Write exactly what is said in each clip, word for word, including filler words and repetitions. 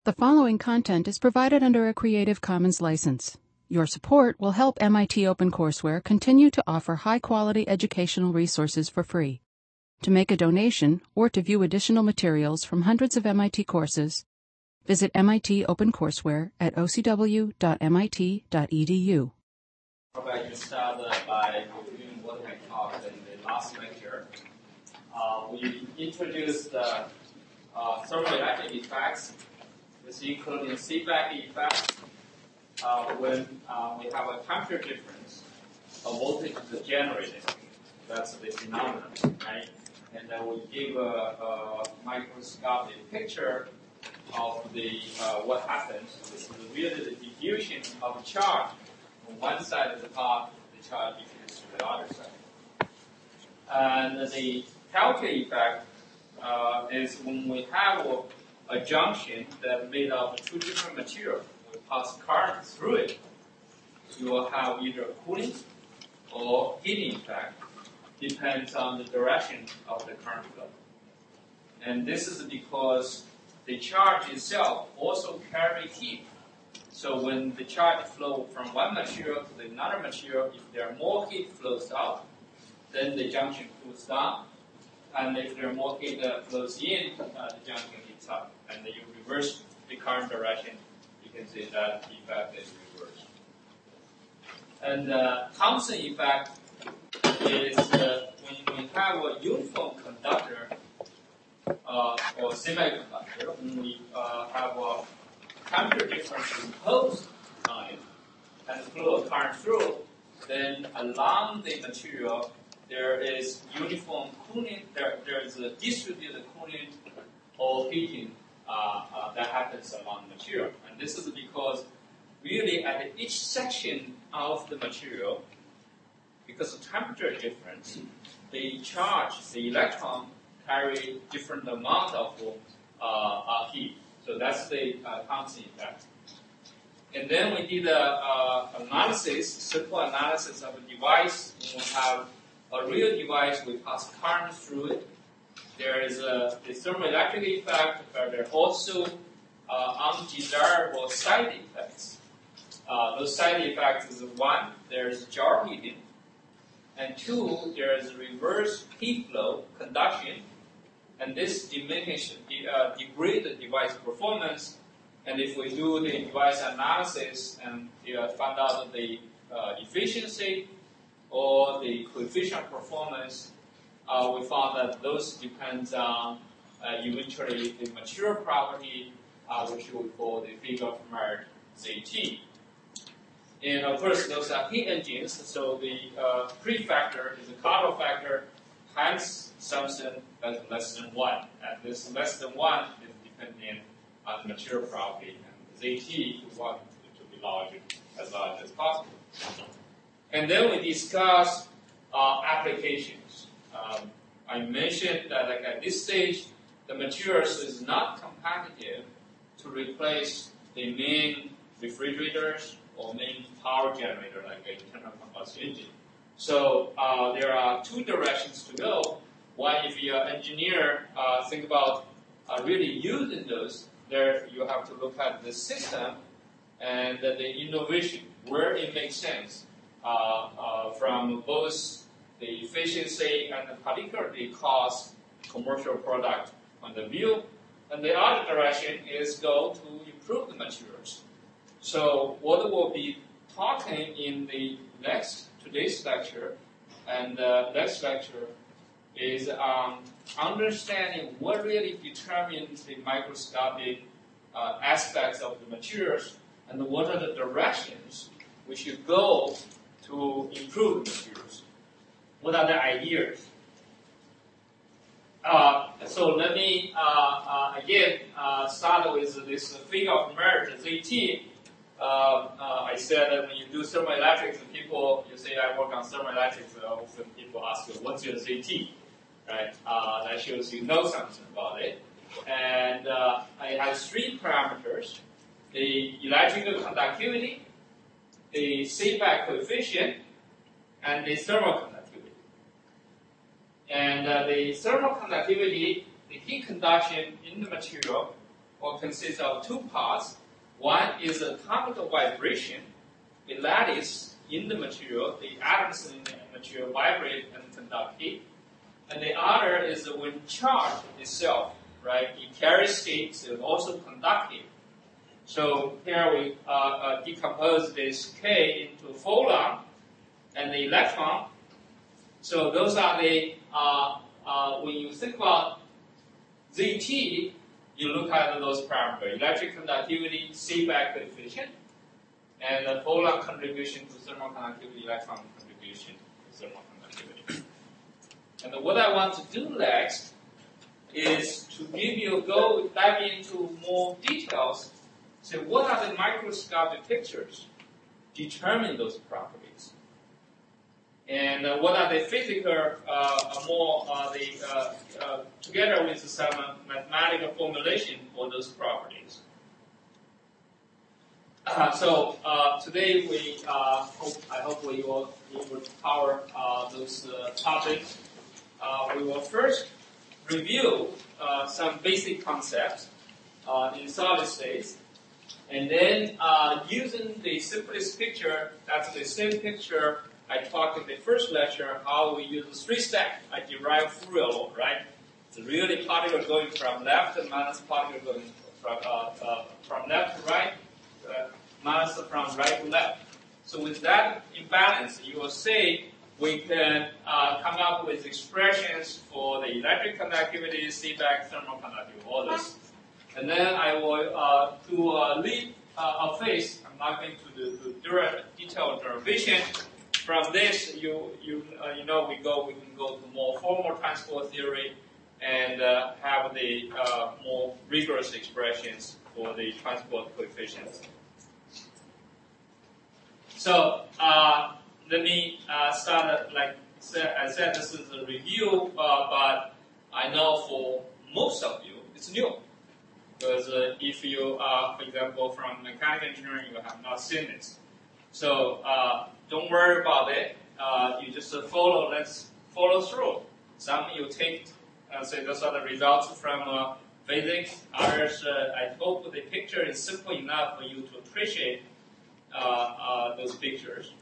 The following content is provided under a Creative Commons license. Your support will help M I T OpenCourseware continue to offer high-quality educational resources for free. To make a donation or to view additional materials from hundreds of M I T courses, visit M I T OpenCourseware at o c w dot m i t dot e d u. How about you start by reviewing what we talked in the last lecture? Uh, we introduced uh, uh, thermoelectric effects. This including feedback effect. Uh, when uh, we have a temperature difference, a voltage is generated. That's the phenomenon, right? And then we give a, a microscopic picture of the uh, what happens. This is really the diffusion of charge from one side of the part, the charge diffuses to the other side. And the Peltier effect uh, is when we have a a junction that's made of two different materials. We pass current through it. You will have either cooling or heating effect. Depends on the direction of the current flow. And this is because the charge itself also carries heat. So when the charge flows from one material to another material, if there more heat flows out, then the junction cools down. And if there more heat uh, flows in, uh, the junction heats up. And then you reverse the current direction, you can see that effect is reversed. And the uh, Thomson effect is uh, when we have a uniform conductor uh, or semiconductor, when we uh, have a temperature difference imposed on it and flow of current through, then along the material there is uniform cooling, there, there is a distributed cooling or heating Uh, uh, that happens along the material. And this is because really at each section of the material, because of temperature difference, the charge, the electron, carry different amount of uh, uh, heat. So that's the uh, Thomson effect. And then we did a uh, analysis, simple analysis of a device. We have a real device, we pass current through it. There is a the thermoelectric effect, but there are also uh, undesirable side effects. Uh, those side effects is one, there is jar heating, and two, there is reverse heat flow conduction, and this diminishes, uh, degrade the device performance. And if we do the device analysis and uh, find out the uh, efficiency or the coefficient performance, Uh, we found that those depends on uh, eventually the material property, uh, which we call the figure of merit Z T. And of course, those are heat engines, so the uh, pre-factor is a Carnot factor times something that's less than one. And this less than one is dependent on the material property. And Z T, we want it to be large, as large as possible. And then we discuss uh, applications. Um, I mentioned that like at this stage, the materials is not competitive to replace the main refrigerators or main power generator like an internal combustion engine. So uh, there are two directions to go. One, if you're an engineer, uh, think about uh, really using those. There you have to look at the system and uh, the innovation, where it makes sense uh, uh, from both the efficiency and particularly cost commercial product on the view. And the other direction is go to improve the materials. So what we'll be talking in the next, today's lecture and the next lecture is um, understanding what really determines the microscopic uh, aspects of the materials and what are the directions we should go to improve the materials. What are the ideas? Uh, so let me, uh, uh, again, uh, start with this figure of merit, Z T. Uh, uh, I said that when you do thermoelectrics, people, you say I work on thermoelectrics, uh, often people ask you, what's your Z T? Right? Uh, that shows you know something about it. And uh, it has three parameters: the electrical conductivity, the Seebeck coefficient, and the thermal conductivity. And uh, the thermal conductivity, the heat conduction in the material, will consist of two parts. One is atomic vibration, a lattice in the material. The atoms in the material vibrate and conduct heat. And the other is when charge itself, right? It carries state, so it also conduct heat. So here we uh, uh, decompose this K into photon and the electron. So those are the, uh, uh, when you think about Z T, you look at those parameters: electric conductivity, Seebeck coefficient, and the photon contribution to thermal conductivity, electron contribution to thermal conductivity. And what I want to do next is to give you, go dive into more details. So what are the microscopic pictures determine those properties? And uh, what are the physical, uh, more, uh, the, uh, uh, together with some uh, mathematical formulation for those properties. Uh, so uh, today we, uh, hope, I hope we will, we will cover uh, those uh, topics. Uh, we will first review uh, some basic concepts uh, in solid states. And then uh, using the simplest picture, that's the same picture I talked in the first lecture, how we use the three stack. I derive Fourier law, right? It's really particle going from left and minus particle going from, uh, uh, from left to right, uh, minus from right to left. So with that imbalance, you will see we can uh, come up with expressions for the electric conductivity, Seebeck, thermal conductivity, all this. And then I will uh, do a leap uh, a phase. I'm not going to do, do direct, detailed derivation. From this, you you uh, you know we go we can go to more formal transport theory and uh, have the uh, more rigorous expressions for the transport coefficients. So uh, let me uh, start. Like I said, this is a review, uh, but I know for most of you it's new. Because uh, if you are, for example, from mechanical engineering, you have not seen this. So uh, don't worry about it. Uh, you just uh, follow, let's follow through. Some you take, uh, say those are the results from uh, physics. Others, uh, I hope the picture is simple enough for you to appreciate uh, uh, those pictures.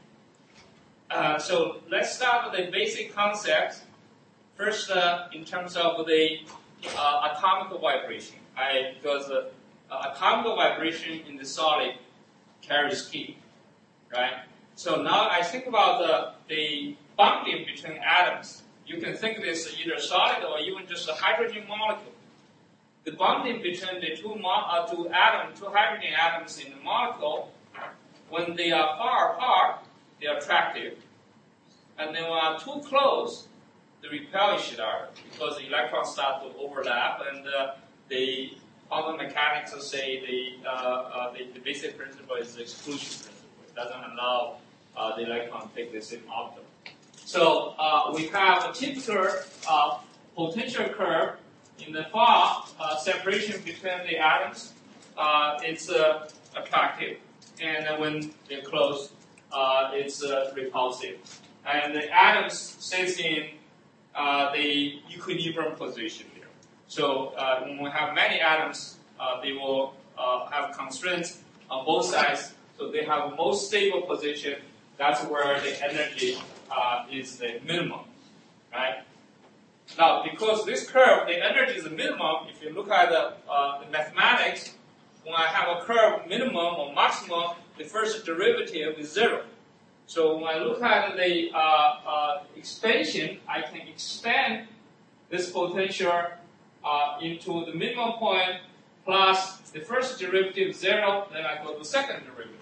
Uh, so let's start with the basic concepts. First, uh, in terms of the uh, atomic vibration. I, because uh, uh, atomic vibration in the solid carries heat, right? So now I think about the, the bonding between atoms. You can think of this either solid or even just a hydrogen molecule. The bonding between the two, mo- uh, two atoms, two hydrogen atoms in the molecule, when they are far apart, they are attractive. And then when they are too close, they repel each other because the electrons start to overlap, and uh, the quantum mechanics will say the, uh, uh, the the basic principle is the exclusion principle. It doesn't allow uh, the electron to take the same object. So uh, we have a typical uh, potential curve in the far uh, separation between the atoms. Uh, it's uh, attractive, and when they're close, uh, it's uh, repulsive. And the atoms stays in uh, the equilibrium position here. So uh, when we have many atoms, uh, they will uh, have constraints on both sides. So they have most stable position. That's where the energy uh, is the minimum, right? Now, because this curve, the energy is the minimum. If you look at the, uh, the mathematics, when I have a curve minimum or maximum, the first derivative is zero. So when I look at the uh, uh, expansion, I can expand this potential uh, into the minimum point plus the first derivative zero, then I go to second derivative.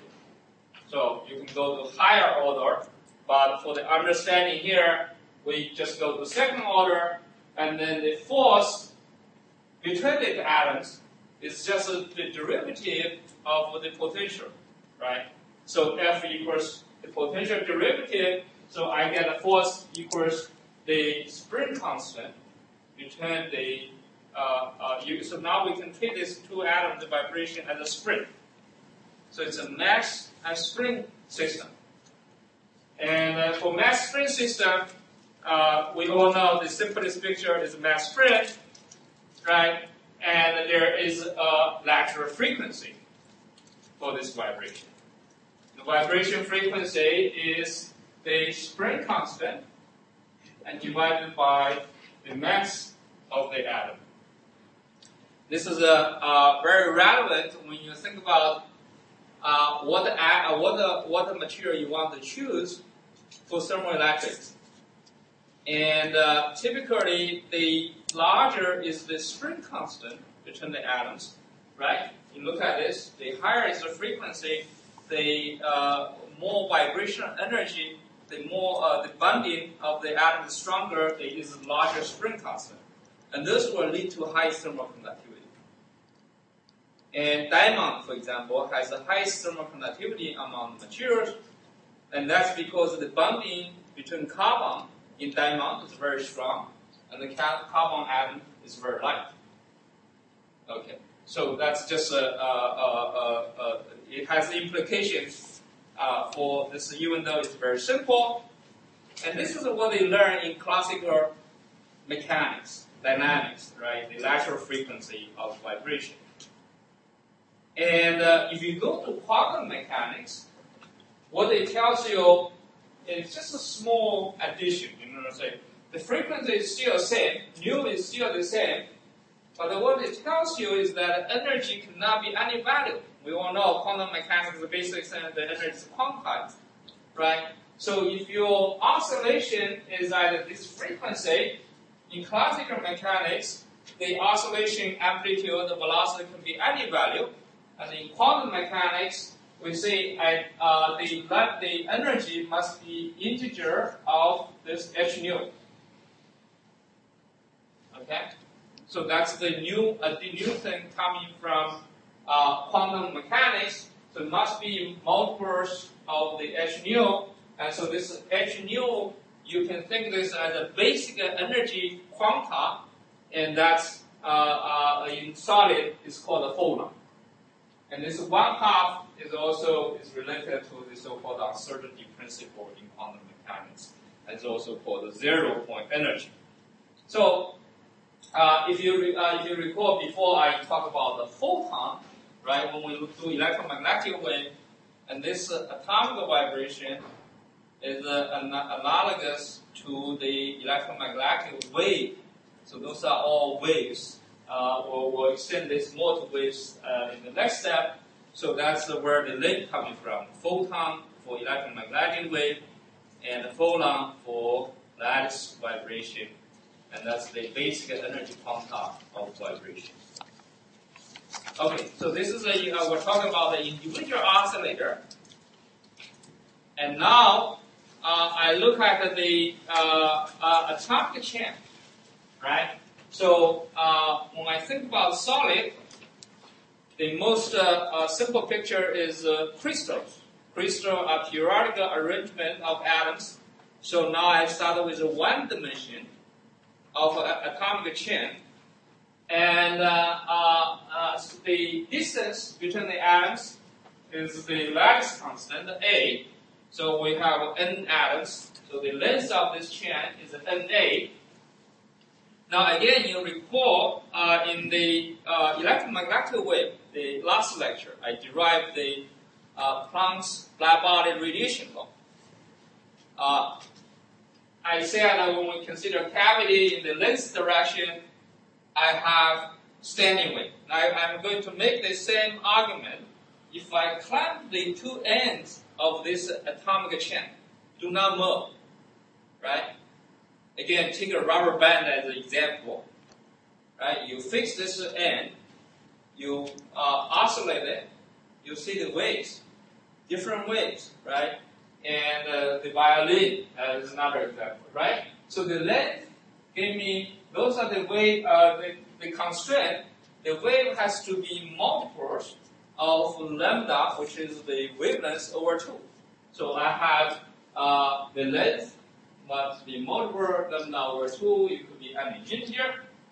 So you can go to higher order, but for the understanding here, we just go to second order, and then the force between the atoms is just a, the derivative of the potential, right? So F equals the potential derivative, so I get a force equals the spring constant between the, uh, uh, you, so now we can treat this two atom vibration as a spring. So it's a mass and spring system. And uh, for mass spring system, uh, we all know the simplest picture is a mass spring, right? and there is a lateral frequency for this vibration. The vibration frequency is the spring constant and divided by the mass of the atom. This is a, uh, very relevant when you think about uh, what, the, uh, what, the, what the material you want to choose for thermoelectrics. And uh, typically, the larger is the spring constant between the atoms, right? You look at this, the higher is the frequency, the uh, more vibrational energy, the more uh, the bonding of the atom is stronger, there is a larger spring constant. And this will lead to high thermal conductivity. And diamond, for example, has the highest thermal conductivity among materials, and that's because the bonding between carbon in diamond is very strong, and the carbon atom is very light. Okay, so that's just a, a, a, a, a it has implications uh, for this, even though it's very simple. And this is what they learn in classical mechanics, dynamics, right? The lateral frequency of vibration. And uh, if you go to quantum mechanics, what it tells you is just a small addition. You know what I'm saying? The frequency is still the same, nu is still the same, but what it tells you is that energy cannot be any value. We all know quantum mechanics is the basic sense that energy is quantized, right? So if your oscillation is at this frequency, in classical mechanics, the oscillation amplitude, the velocity can be any value. And in quantum mechanics, we say uh, the, the energy must be integer of this h nu. Okay? So that's the new, uh, the new thing coming from uh, quantum mechanics. So it must be multiples of the h nu. And so this h nu, you can think this as a basic energy quanta, and that's uh, uh, in solid is called a photon. And this one half is also is related to the so-called uncertainty principle in quantum mechanics. And it's also called the zero point energy. So uh, if you re, uh, if you recall before I talked about the photon, right? When we do electromagnetic wave, and this uh, atomic vibration is uh, an- analogous to the electromagnetic wave. So those are all waves. Uh, we'll, we'll extend this more to waves uh, in the next step. So that's uh, where the link coming from. Photon for electromagnetic wave, and the photon for lattice vibration. And that's the basic energy quanta of vibration. Okay, so this is a, uh, we're talking about the individual oscillator. And now uh, I look at the uh, uh, atomic chain, right? So uh, when I think about solid, the most uh, uh, simple picture is uh, crystals. Crystal are periodical arrangement of atoms. So now I started with one dimension of an atomic chain. And uh, uh, uh, the distance between the atoms is the lattice constant, A. So we have n atoms. So the length of this chain is Na. Now again, you recall uh, in the uh, electromagnetic wave, the last lecture, I derived the uh, Planck's black-body radiation law. Uh, I said that when we consider cavity in the length direction, I have standing wave. Now I'm going to make the same argument. If I clamp the two ends of this atomic chain, do not move, right? Again, take a rubber band as an example, right? You fix this end, you uh, oscillate it, you see the waves, different waves, right? And uh, the violin uh, is another example, right? So the length gave me, those are the wave, uh, the, the constraint. The wave has to be multiples of lambda, which is the wavelength over two. So I have uh, the length must be multiple lambda over two. It could be any integer.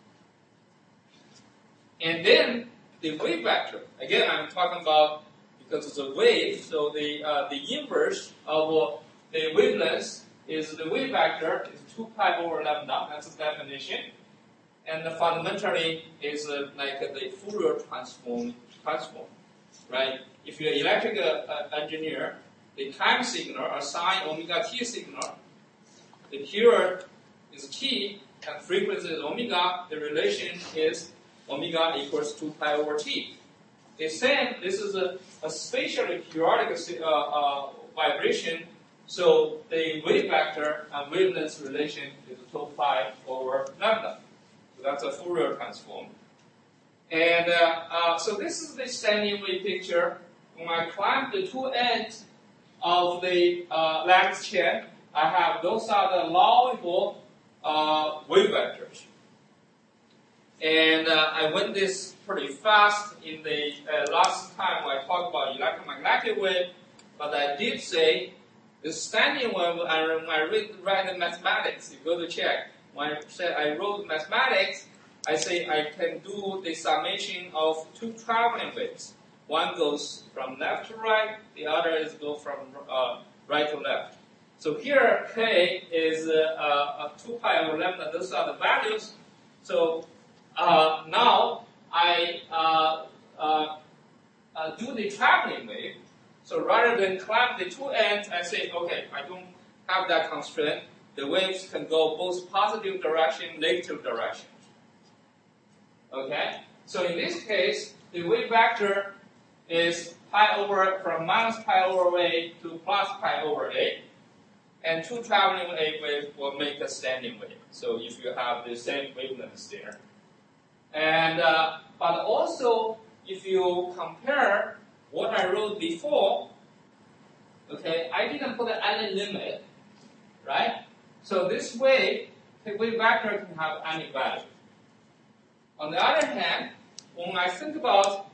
And then the wave vector. Again, I'm talking about because it's a wave, so the uh, the inverse of uh, the wavelength is the wave vector is two pi over lambda. That's the definition. and fundamentally is uh, like uh, the Fourier transform, transform, right? If you're an electrical uh, engineer, the time signal, a sine omega t signal, the period is t, and frequency is omega, the relation is omega equals two pi over t. The same, this is a, a spatially periodic uh, uh, vibration, so the wave vector and wavelength relation is two pi over lambda. So that's a Fourier transform. And uh, uh, so this is the standing wave picture. When I climb the two ends of the uh, lattice chain, I have those are the allowable uh, wave vectors. And uh, I went this pretty fast in the uh, last time when I talked about electromagnetic wave, but I did say the standing wave, when I read, read the mathematics, you go to check. When I said I wrote mathematics, I say I can do the summation of two traveling waves. One goes from left to right, the other is go from uh, right to left. So here k is uh, uh, two pi over lambda. Those are the values. So uh, now I uh, uh, uh, do the traveling wave. So rather than climb the two ends, I say, okay, I don't have that constraint. The waves can go both positive direction, negative direction. Okay? So in this case, the wave vector is pi over from minus pi over a to plus pi over a. And two traveling waves will make a standing wave. So if you have the same wavelengths there. And uh, but also, if you compare what I wrote before, okay, I didn't put any limit, right? So this way, the wave vector can have any value. On the other hand, when I think about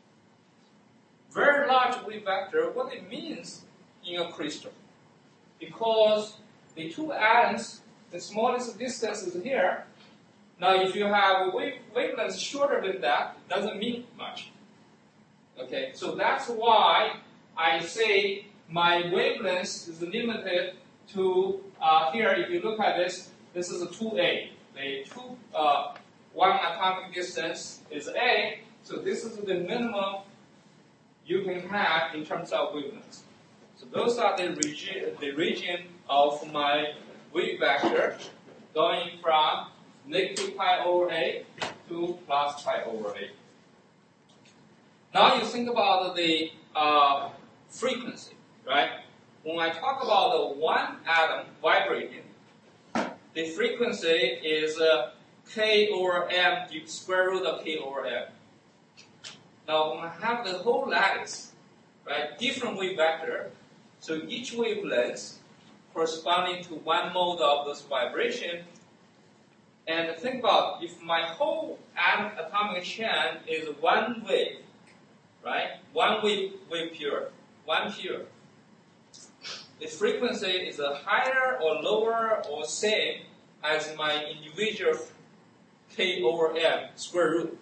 very large wave vector, what it means in a crystal, because the two atoms, the smallest distance is here. Now, if you have a wave, wavelength shorter than that, it doesn't mean much. Okay, so that's why I say my wavelength is limited to, uh, here, if you look at this, this is a two A. The two, uh, one atomic distance is A, so this is the minimum you can have in terms of wavelength. So those are the region, the region of my wave vector going from negative pi over A to plus pi over A. Now you think about the uh, frequency, right? When I talk about the one atom vibrating, the frequency is uh, k over m, the square root of k over m. Now when I have the whole lattice, right, different wave vector, so each wavelength corresponding to one mode of this vibration. And think about if my whole atom atomic chain is one wave, right? One wave, wave period, one period. The frequency is a higher or lower or same as my individual k over m square root.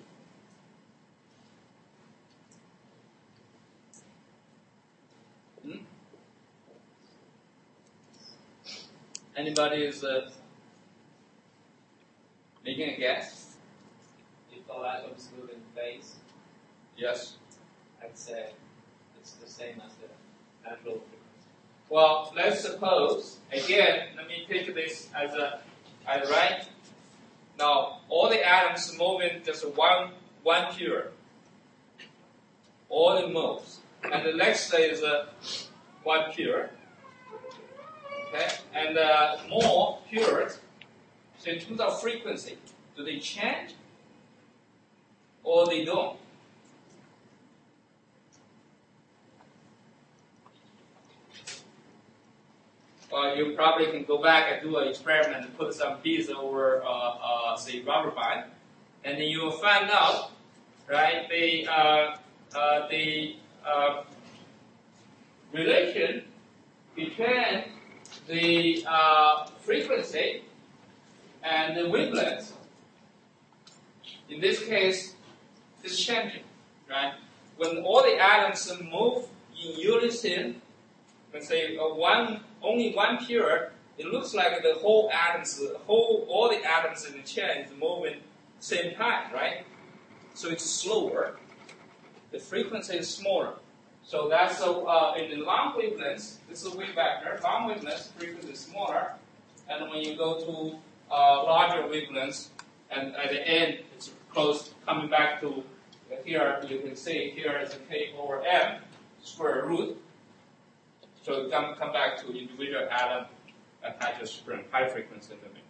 Hmm? Anybody is uh, making a guess? If all atoms move in phase, Yes. I'd say it's the same as the natural frequency. Well, let's suppose, again, let me take this as a, as right. Now, all the atoms move in just one, one period. All the moves. And the next say is a one period. Okay? And uh, more periods. So in terms of frequency, do they change or they don't? Uh, you probably can go back and do an experiment and put some beads over, uh, uh, say, rubber band, and then you will find out, right, the uh, uh, the uh, relation between the uh, frequency and the wavelength. In this case, is changing, right? When all the atoms move in unison, let's say uh, one only one period, it looks like the whole atoms, whole all the atoms in the chain is moving same time, right? So it's slower. The frequency is smaller. So that's so uh, in the long wavelengths, this is a wave vector. Long wavelengths, frequency is smaller. And when you go to uh, larger wavelengths, and at the end, it's close, coming back to here, you can see here is a k over m square root. So come, come back to individual atom attached spring, high frequency limit.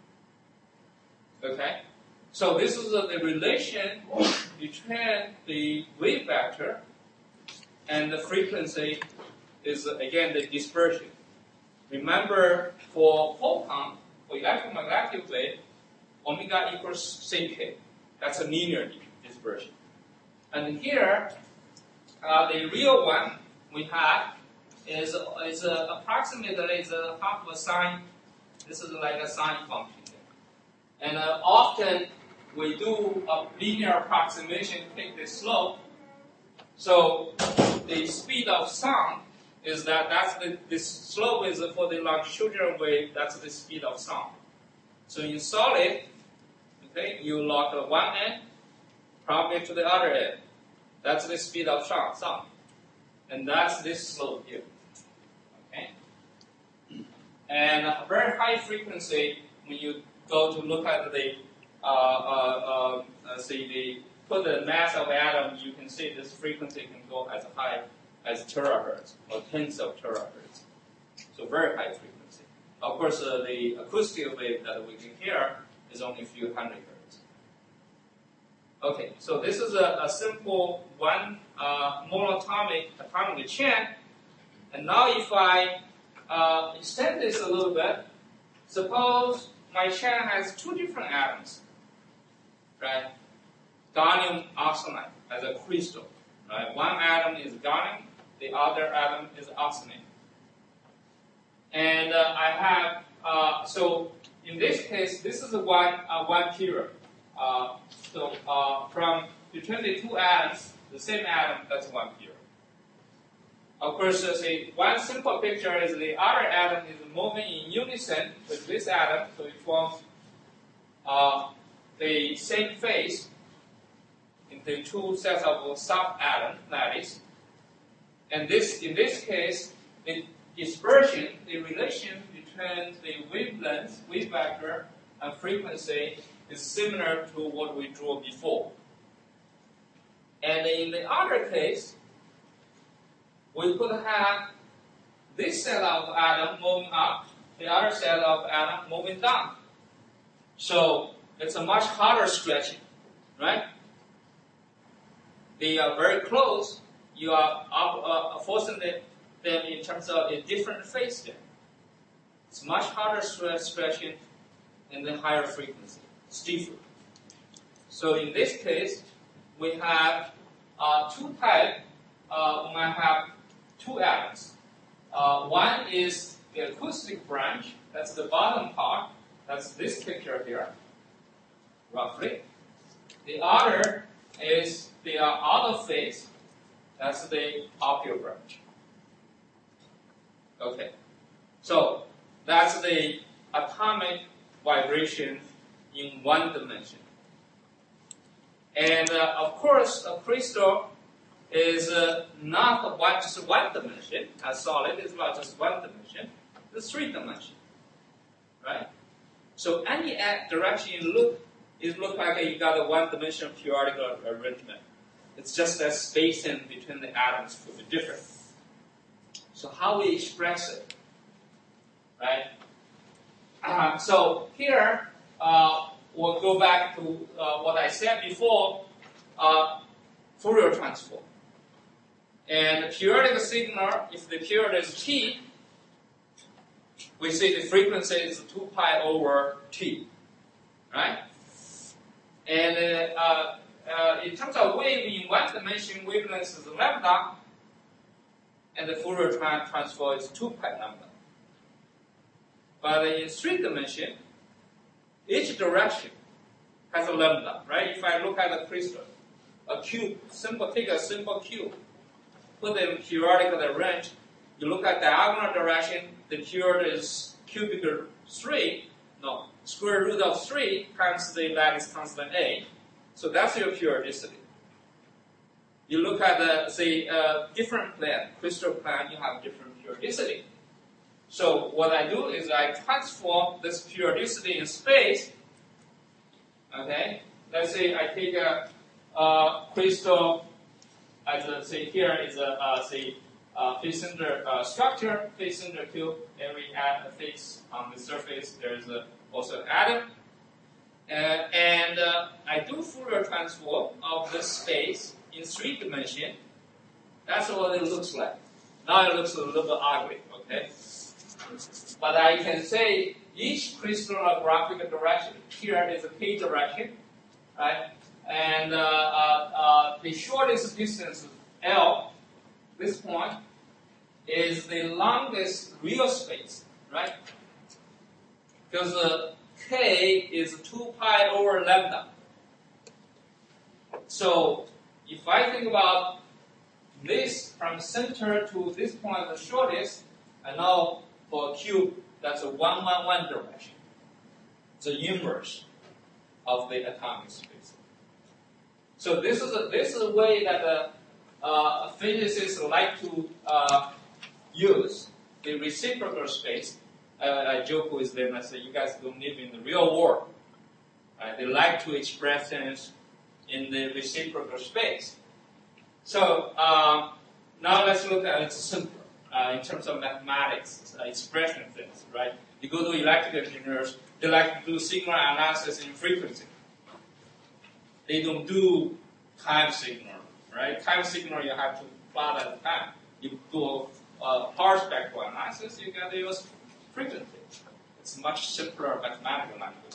Okay? So this is uh, the relation between the wave vector and the frequency is, uh, again, the dispersion. Remember, for photon, for electromagnetic wave, omega equals ck. That's a linear dispersion. And here, uh, the real one we have is, is uh, approximately is a half of a sine. This is like a sine function. And uh, often we do a linear approximation, take the slope. So the speed of sound is that that's the, the slope is for the longitudinal wave, that's the speed of sound. So in solid, okay, you log one end, propagate to the other end. That's the speed of sound. sound. And that's this slope here. Okay? And a very high frequency, when you go to look at the, uh, uh, uh, see the, put the mass of atom, you can see this frequency can go as high as terahertz, or tens of terahertz. So very high frequency. Of course, uh, the acoustic wave that we can hear is only a few hundred hertz. Okay, so this is a, a simple one uh, monatomic atomic chain. And now if I uh, extend this a little bit, suppose my chain has two different atoms, right? Gallium arsenide as a crystal, right? One atom is gallium, the other atom is arsenide. And uh, I have, uh, so in this case, this is a one, uh, one period. Uh, so uh, from between the two atoms, the same atom, that's one period. Of course, uh, say one simple picture is the other atom is moving in unison with this atom, so it forms uh, the same phase in the two sets of sub-atoms, that is. And this, in this case, the dispersion, the relation between the wavelength, wave vector, and frequency is similar to what we drew before. And in the other case, we could have this set of atom moving up, the other set of atom moving down. So it's a much harder stretching, right? They are very close. You are up, uh, forcing them in terms of a different phase there. It's much harder stretching in the higher frequency, stiffer. So in this case, we have uh, two types. Uh, we have two atoms. Uh, one is the acoustic branch. That's the bottom part. That's this picture here, roughly. The other is the uh, outer phase. That's the opposite branch. Okay. So that's the atomic vibration in one dimension. And uh, of course, a crystal is uh, not one, just one dimension. A solid is not just one dimension. It's three dimension, right? So any direction you look, it looks like you got a one-dimensional periodic arrangement. It's just that spacing between the atoms could be different. So how we express it, right? Uh, so here, uh, we'll go back to uh, what I said before, uh, Fourier transform. And the periodic signal, if the period is t, we see the frequency is two pi over t, right? And uh, uh, uh, in terms of wave, in one dimension, wavelength is lambda, and the Fourier tra- transform is two pi lambda. But in three dimension, each direction has a lambda, right? If I look at a crystal, a cube, simple, take a simple cube, put them periodically arranged, you look at diagonal direction, the period is cubic three, no, square root of three times the lattice constant A. So that's your periodicity. You look at the, say, uh, different plane, crystal plane, you have different periodicity. So what I do is I transform this periodicity in space. Okay, let's say I take a, a crystal, as a, say here is a uh, say uh, face center uh, structure, face center cube. Every atom face on the surface there is a, also an atom, uh, and uh, I do Fourier transform of this space in three dimensions. That's what it looks like. Now it looks a little bit ugly. Okay. But I can say each crystallographic direction, here is a k direction, right? And uh, uh, uh, the shortest distance, L, this point, is the longest real space, right? Because uh, k is two pi over lambda. So if I think about this from center to this point, the shortest, I know for a cube, that's a one one one direction. It's the inverse of the atomic space. So this is a, this is a way that the uh, physicists like to uh, use the reciprocal space. Uh, I joke with them. I say, you guys don't live in the real world. Right? They like to express things in the reciprocal space. So um, now let's look at it simpler. Uh, in terms of mathematics, uh, expression things, right? You go to electrical engineers, they like to do signal analysis in frequency. They don't do time signal, right? Time signal you have to plot at the time. You do uh, power spectral analysis, you got to use frequency. It's much simpler mathematical language.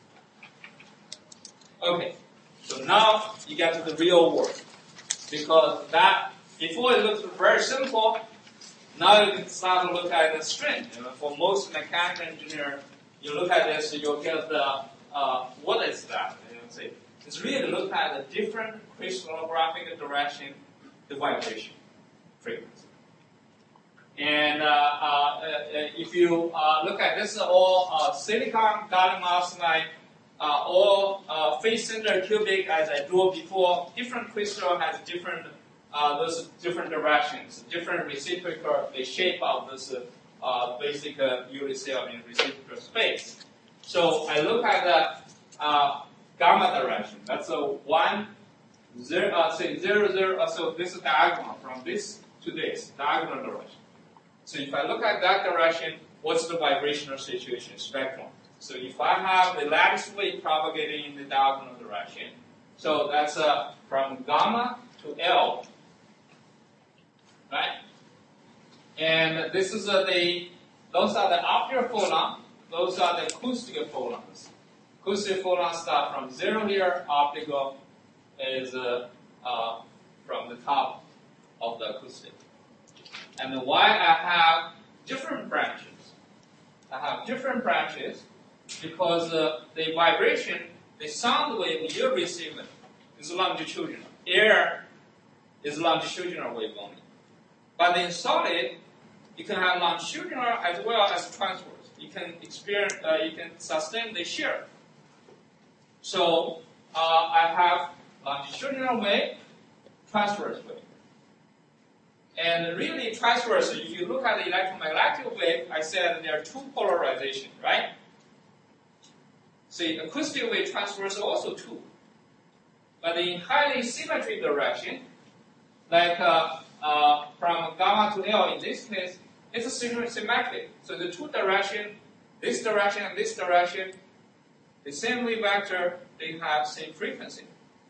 Okay, so now you get to the real world. Because that, before it looks very simple, now you can start to look at the string. You know, for most mechanical engineer, you look at this, you'll get the, uh, what is that? You know, say, it's really look at the different crystallographic direction, the vibration frequency. And uh, uh, if you uh, look at this, all uh, silicon, gallium arsenide, uh, all uh, face center cubic, as I drew before, different crystal has different Uh, those different directions, different reciprocal, the shape of this uh, uh, basic uh, Euler cell in reciprocal space. So I look at the uh, gamma direction. That's a one, zero, uh, say zero, zero. Uh, so this is diagonal from this to this, diagonal direction. So if I look at that direction, what's the vibrational situation, spectrum? So if I have the lattice wave propagating in the diagonal direction, so that's uh, from gamma to L. Right? And this is uh, the, those are the optical photon, those are the acoustic photons. Acoustic photons start from zero here, optical is uh, uh, from the top of the acoustic. And why I have different branches? I have different branches because uh, the vibration, the sound wave you're receiving is longitudinal. Air is longitudinal wave only. But in solid, you can have longitudinal as well as transverse. You can experience, uh, you can sustain the shear. So uh, I have longitudinal wave, transverse wave. And really transverse, if you look at the electromagnetic wave, I said there are two polarizations, right? See, acoustic wave transverse also two. But in highly symmetry direction, like uh, Uh, from gamma to L in this case, it's a symmetric. So the two direction, this direction and this direction, the same wave vector, they have same frequency.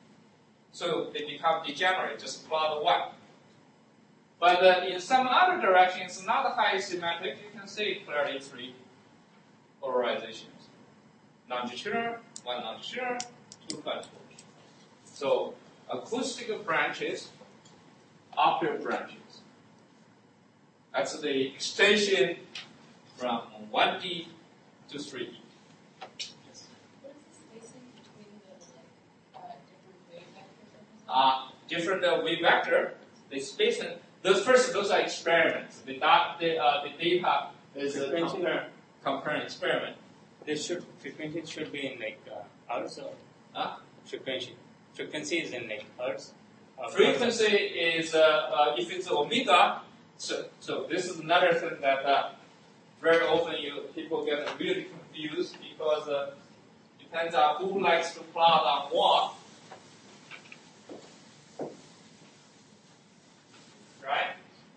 So they become degenerate, just plot one. But uh, in some other directions, not highly symmetric, you can see clearly three polarizations. Longitudinal, one longitudinal, two transverse. So acoustic branches, optical branches. That's the extension from one D to three D. Yes. What is the spacing between the like, uh, different wave vectors? Uh, different uh, wave vector, the spacing. Those first, those are experiments. The, the, uh, the data is a compare, comparing experiment. This should frequency should be in like uh, hours or Huh? frequency. frequency is in like hertz. Uh, Frequency is, uh, uh, if it's omega, so, so this is another thing that uh, very often you people get really confused because uh, depends on who likes to plot on what. Right?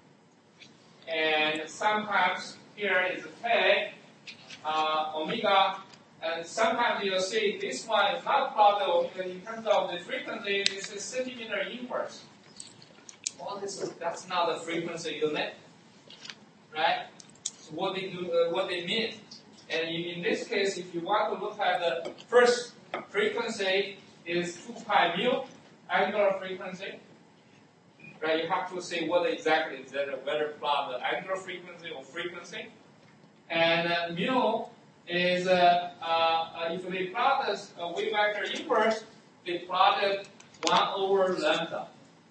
And sometimes here is K, uh, omega, and sometimes you'll see this one is not plotted omega in terms of the frequency, this is centimeter inverse. Well, this is, that's not a frequency unit, right? So what they do, uh, what they mean. And in, in this case, if you want to look at the first frequency is two pi mu, angular frequency. Right, you have to say what exactly is that, whether plot the angular frequency or frequency. And uh, mu is, uh, uh, if they plot this uh, wave vector inverse, they plotted one over lambda.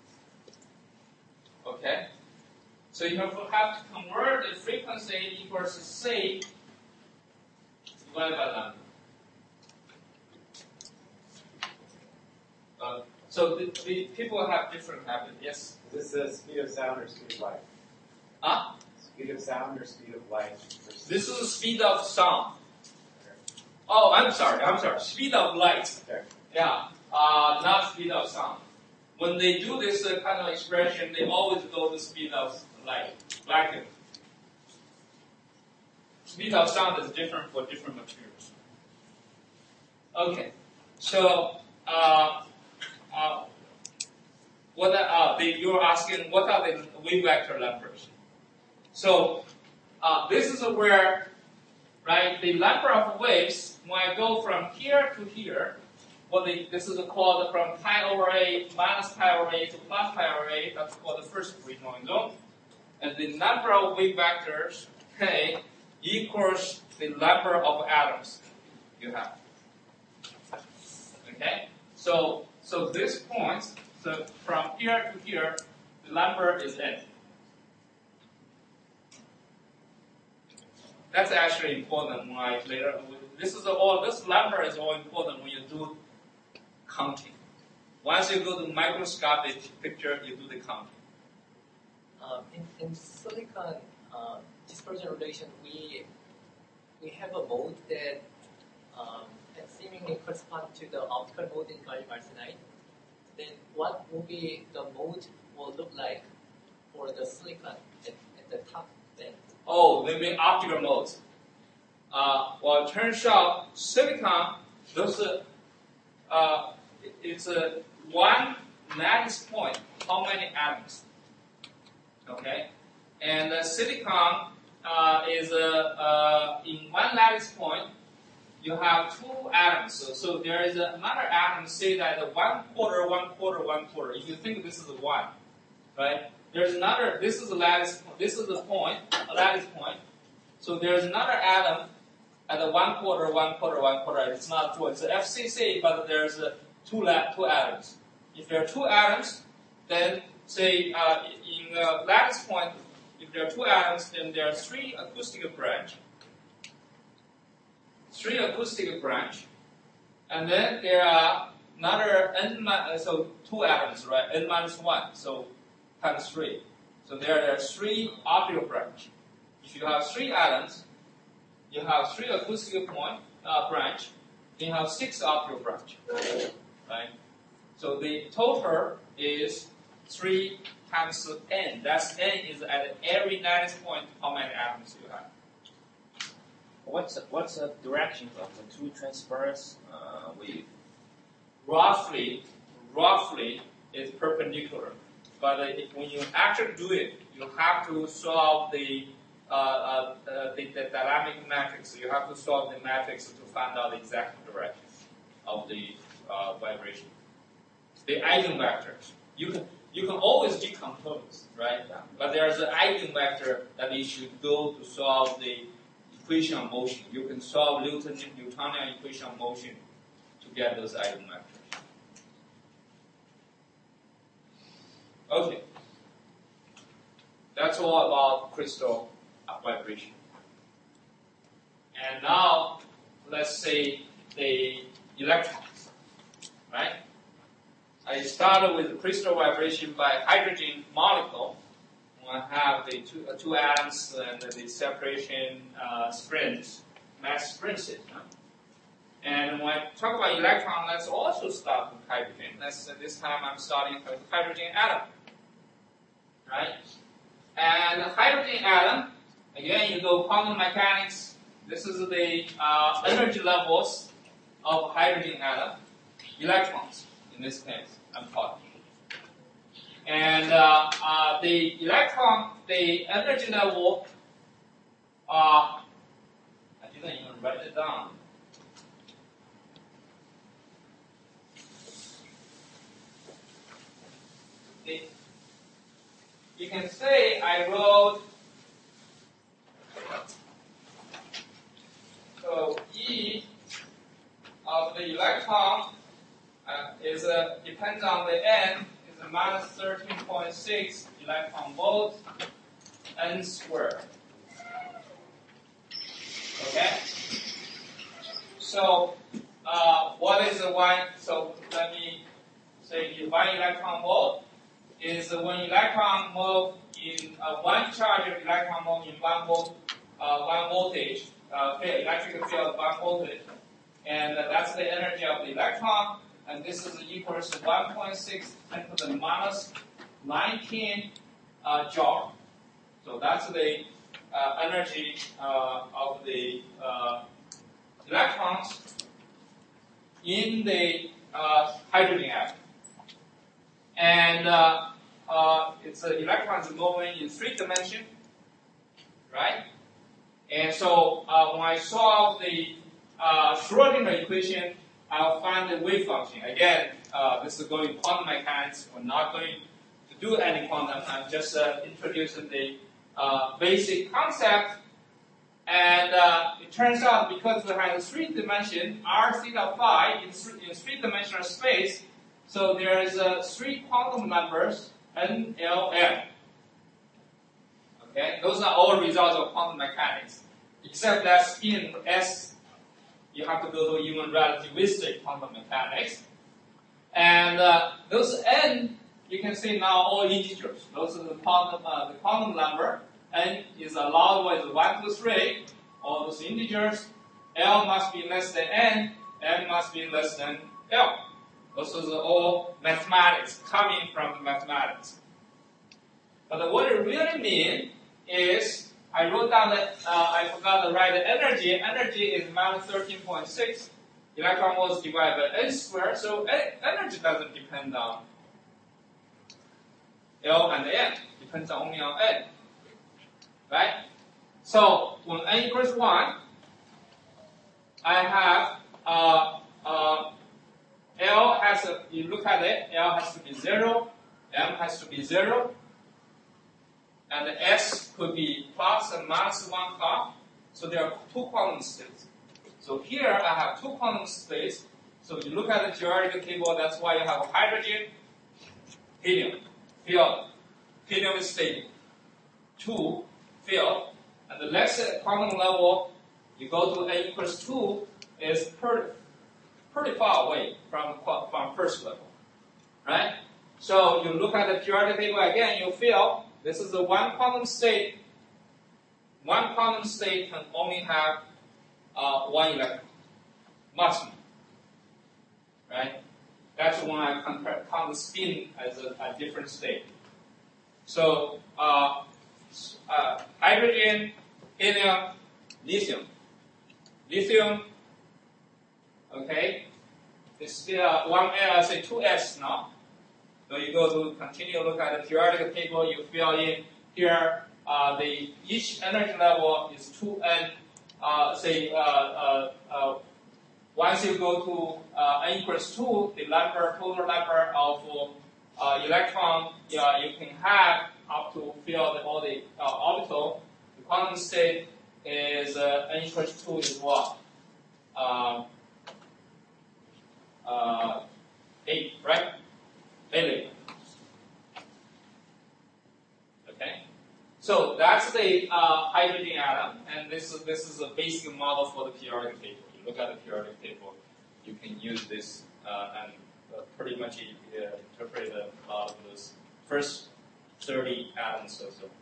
Okay? So you have to, have to convert the frequency equals C divided by lambda. Uh, So the, the people have different habits. Yes? Is this the speed of sound or speed of light? Huh? Speed of sound or speed of light? This is the speed of sound. Oh, I'm sorry. I'm sorry. Speed of light. Okay. Yeah. Uh, not speed of sound. When they do this uh, kind of expression, they always go to speed of light. Vacuum. Speed of sound is different for different materials. Okay. So, uh, Uh, what are, uh, they, you're asking what are the wave vector numbers? So uh, this is where, right, the number of waves when I go from here to here. What they, this is called from pi over a minus pi over a to plus pi over a. That's called the first free flowing zone. And the number of wave vectors k equals the number of atoms you have. Okay, so. So this point, so from here to here, the number is n. That's actually important when I later. This is all. This number is all important when you do counting. Once you go to microscopic picture, you do the counting. Um, in, in silicon uh, dispersion relation, we we have a mode that. Um, that seemingly correspond to the optical mode in gallium arsenide, then what will be the mode will look like for the silicon at, at the top then? Oh, they mean optical modes. Uh, well, it turns out silicon, those, uh, uh, it's a one lattice point, how many atoms? Okay? And uh, silicon uh, is uh, uh, in one lattice point, you have two atoms. So, so there is another atom, say that one quarter, one quarter, one quarter. If you think this is one, right? There's another, this is a lattice, this is a point, a lattice point. So there's another atom at the one quarter, one quarter, one quarter. It's not two, it's an F C C, but there's a two, la- two atoms. If there are two atoms, then say uh, in a lattice point, if there are two atoms, then there are three acoustic branch. Three acoustic branch, and then there are another n, so two atoms, right? N minus one, so times three. So there are three optical branch. If you have three atoms, you have three acoustic point uh, branch, then you have six optical branch, right? So the total is three times n. That's n is at every lattice point how many atoms you have. What's what's the direction of the two transverse uh, wave? Roughly, roughly is perpendicular. But uh, if, when you actually do it, you have to solve the, uh, uh, the, the dynamic matrix. You have to solve the matrix to find out the exact direction of the uh, vibration. The eigenvectors. You can you can always decompose, right? But there's an eigenvector that you should go to solve the equation of motion. You can solve Newton, Newtonian equation of motion to get those eigenvectors. Okay. That's all about crystal vibration. And now, let's say the electrons, right? I started with crystal vibration by hydrogen molecule. I have the two, uh, two atoms and the separation uh, sprints, mass sprints. Huh? And when I talk about electron, let's also start with hydrogen. Let's, uh, this time I'm starting with hydrogen atom. Right? And the hydrogen atom, again, you go quantum mechanics. This is the uh, energy levels of hydrogen atom, electrons in this case, I'm talking. And uh, uh, the electron, the energy level, uh, I didn't even write it down. It, you can say I wrote, so E of the electron uh, is uh, depends on the N, is a minus thirteen point six electron volt N squared. Okay? So, uh, what is the one? So, let me say the one electron volt is when electron move in uh, one charge of electron move in one volt, uh, one voltage, uh, electric field one voltage, and uh, that's the energy of the electron, and this is equals to one point six ten to the minus nineteen uh, joule. So that's the uh, energy uh, of the uh, electrons in the uh, hydrogen atom. And uh, uh, it's uh, electrons moving in three dimension, right? And so uh, when I solve the uh, Schrodinger equation, I'll find the wave function. Again, uh, this is going quantum mechanics. We're not going to do any quantum. I'm just uh, introducing the uh, basic concept. And uh, it turns out because we have a three dimension r theta phi in, th- in three dimensional space, so there is uh, three quantum numbers n, l, m. Okay, those are all results of quantum mechanics, except that spin s, you have to go to even relativistic quantum mechanics. And uh, those n, you can see now all integers. Those are the quantum, uh, the quantum number. N is allowed with one, two, three, all those integers. L must be less than n, m must be less than l. Those are all mathematics, coming from the mathematics. But what it really means is, I wrote down that, uh, I forgot to write the energy. Energy is minus thirteen point six. Electron volts divided by n squared, so energy doesn't depend on L and n. Depends only on n. Right? So, when n equals one, I have, uh, uh, L has to, you look at it, L has to be zero, M has to be zero, and the S could be plus and minus one half. So there are two quantum states. So here I have two quantum states. So you look at the periodic table, that's why you have hydrogen, helium, field. Helium is stable. Two, field. And the next quantum level, you go to n equals two, is pretty, pretty far away from, from first level. Right? So you look at the periodic table again, you feel this is the one quantum state. One quantum state can only have uh, one electron, maximum. Right? That's when I compare, count the spin as a, a different state. So uh, uh, hydrogen, helium, lithium. Lithium, okay, it's still uh, one, uh, say two S now. So you go to continue look at the periodic table, you fill in here, uh, the each energy level is two N, uh, say, uh, uh, uh, once you go to uh, N equals two, the number, total number of uh, electron uh, you can have up to fill the, all the uh, orbital. The quantum state is uh, N equals two is what? Um, uh, eight, right? Eight. Okay. So that's the uh, hydrogen atom, and this is this is a basic model for the periodic table. You look at the periodic table, you can use this uh, and uh, pretty much uh, interpret a lot of those first thirty atoms or so.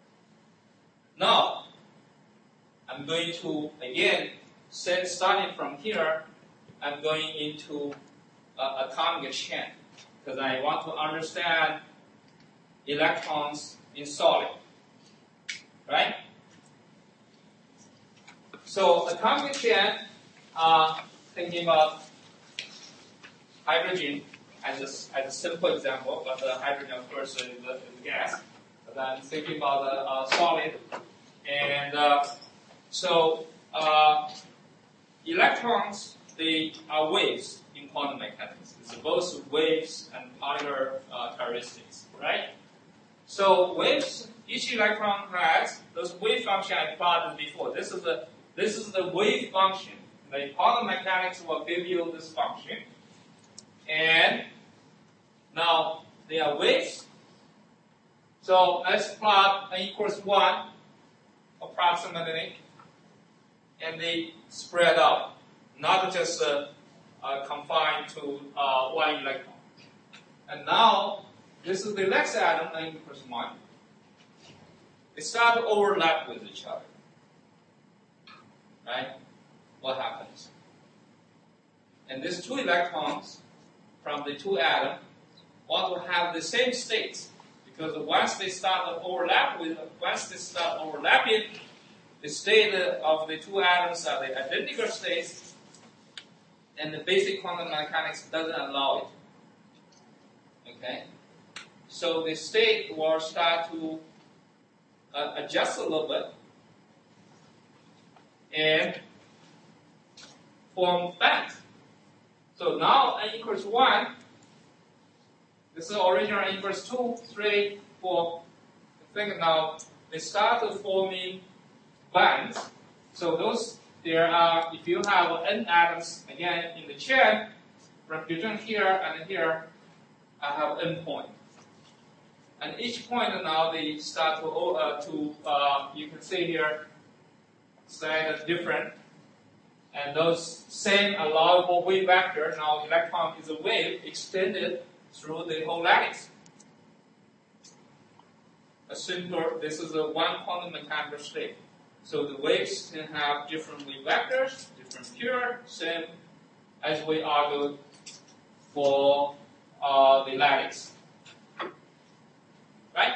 Now, I'm going to, again, set, starting from here, I'm going into uh, atomic chain, because I want to understand electrons in solid, right? So atomic chain, uh, thinking about hydrogen as a, as a simple example, but the hydrogen, of course, is a, is a gas. But I'm thinking about a, uh, solid, and uh, so uh, electrons, they are waves in quantum mechanics. It's both waves and particular uh, characteristics, right? So waves, each electron has those wave function I plotted before. This is the this is the wave function. The quantum mechanics will give you this function, and now they are waves. So let's plot n equals one, approximately, and they spread out, not just uh, uh, confined to uh, one electron. And now this is the next atom, n equals one. They start to overlap with each other. Right? What happens? And these two electrons from the two atoms want to have the same states, because once they start to overlap with, once they start overlapping, the state of the two atoms are the identical states, and the basic quantum mechanics doesn't allow it. Okay? So the state will start to uh, adjust a little bit and form bands. So now n equals one. This is original n equals two, three, four. I think now they start forming bands. So those there are, if you have n atoms again in the chain, from between here and here, I have n point. And each point now they start to, uh, to uh, you can see here, slightly different. And those same allowable wave vector, now electron is a wave extended through the whole lattice. A simple, this is a one quantum mechanical state. So the waves can have different wave vectors, different pure, same as we argued for uh, the lattice. Right?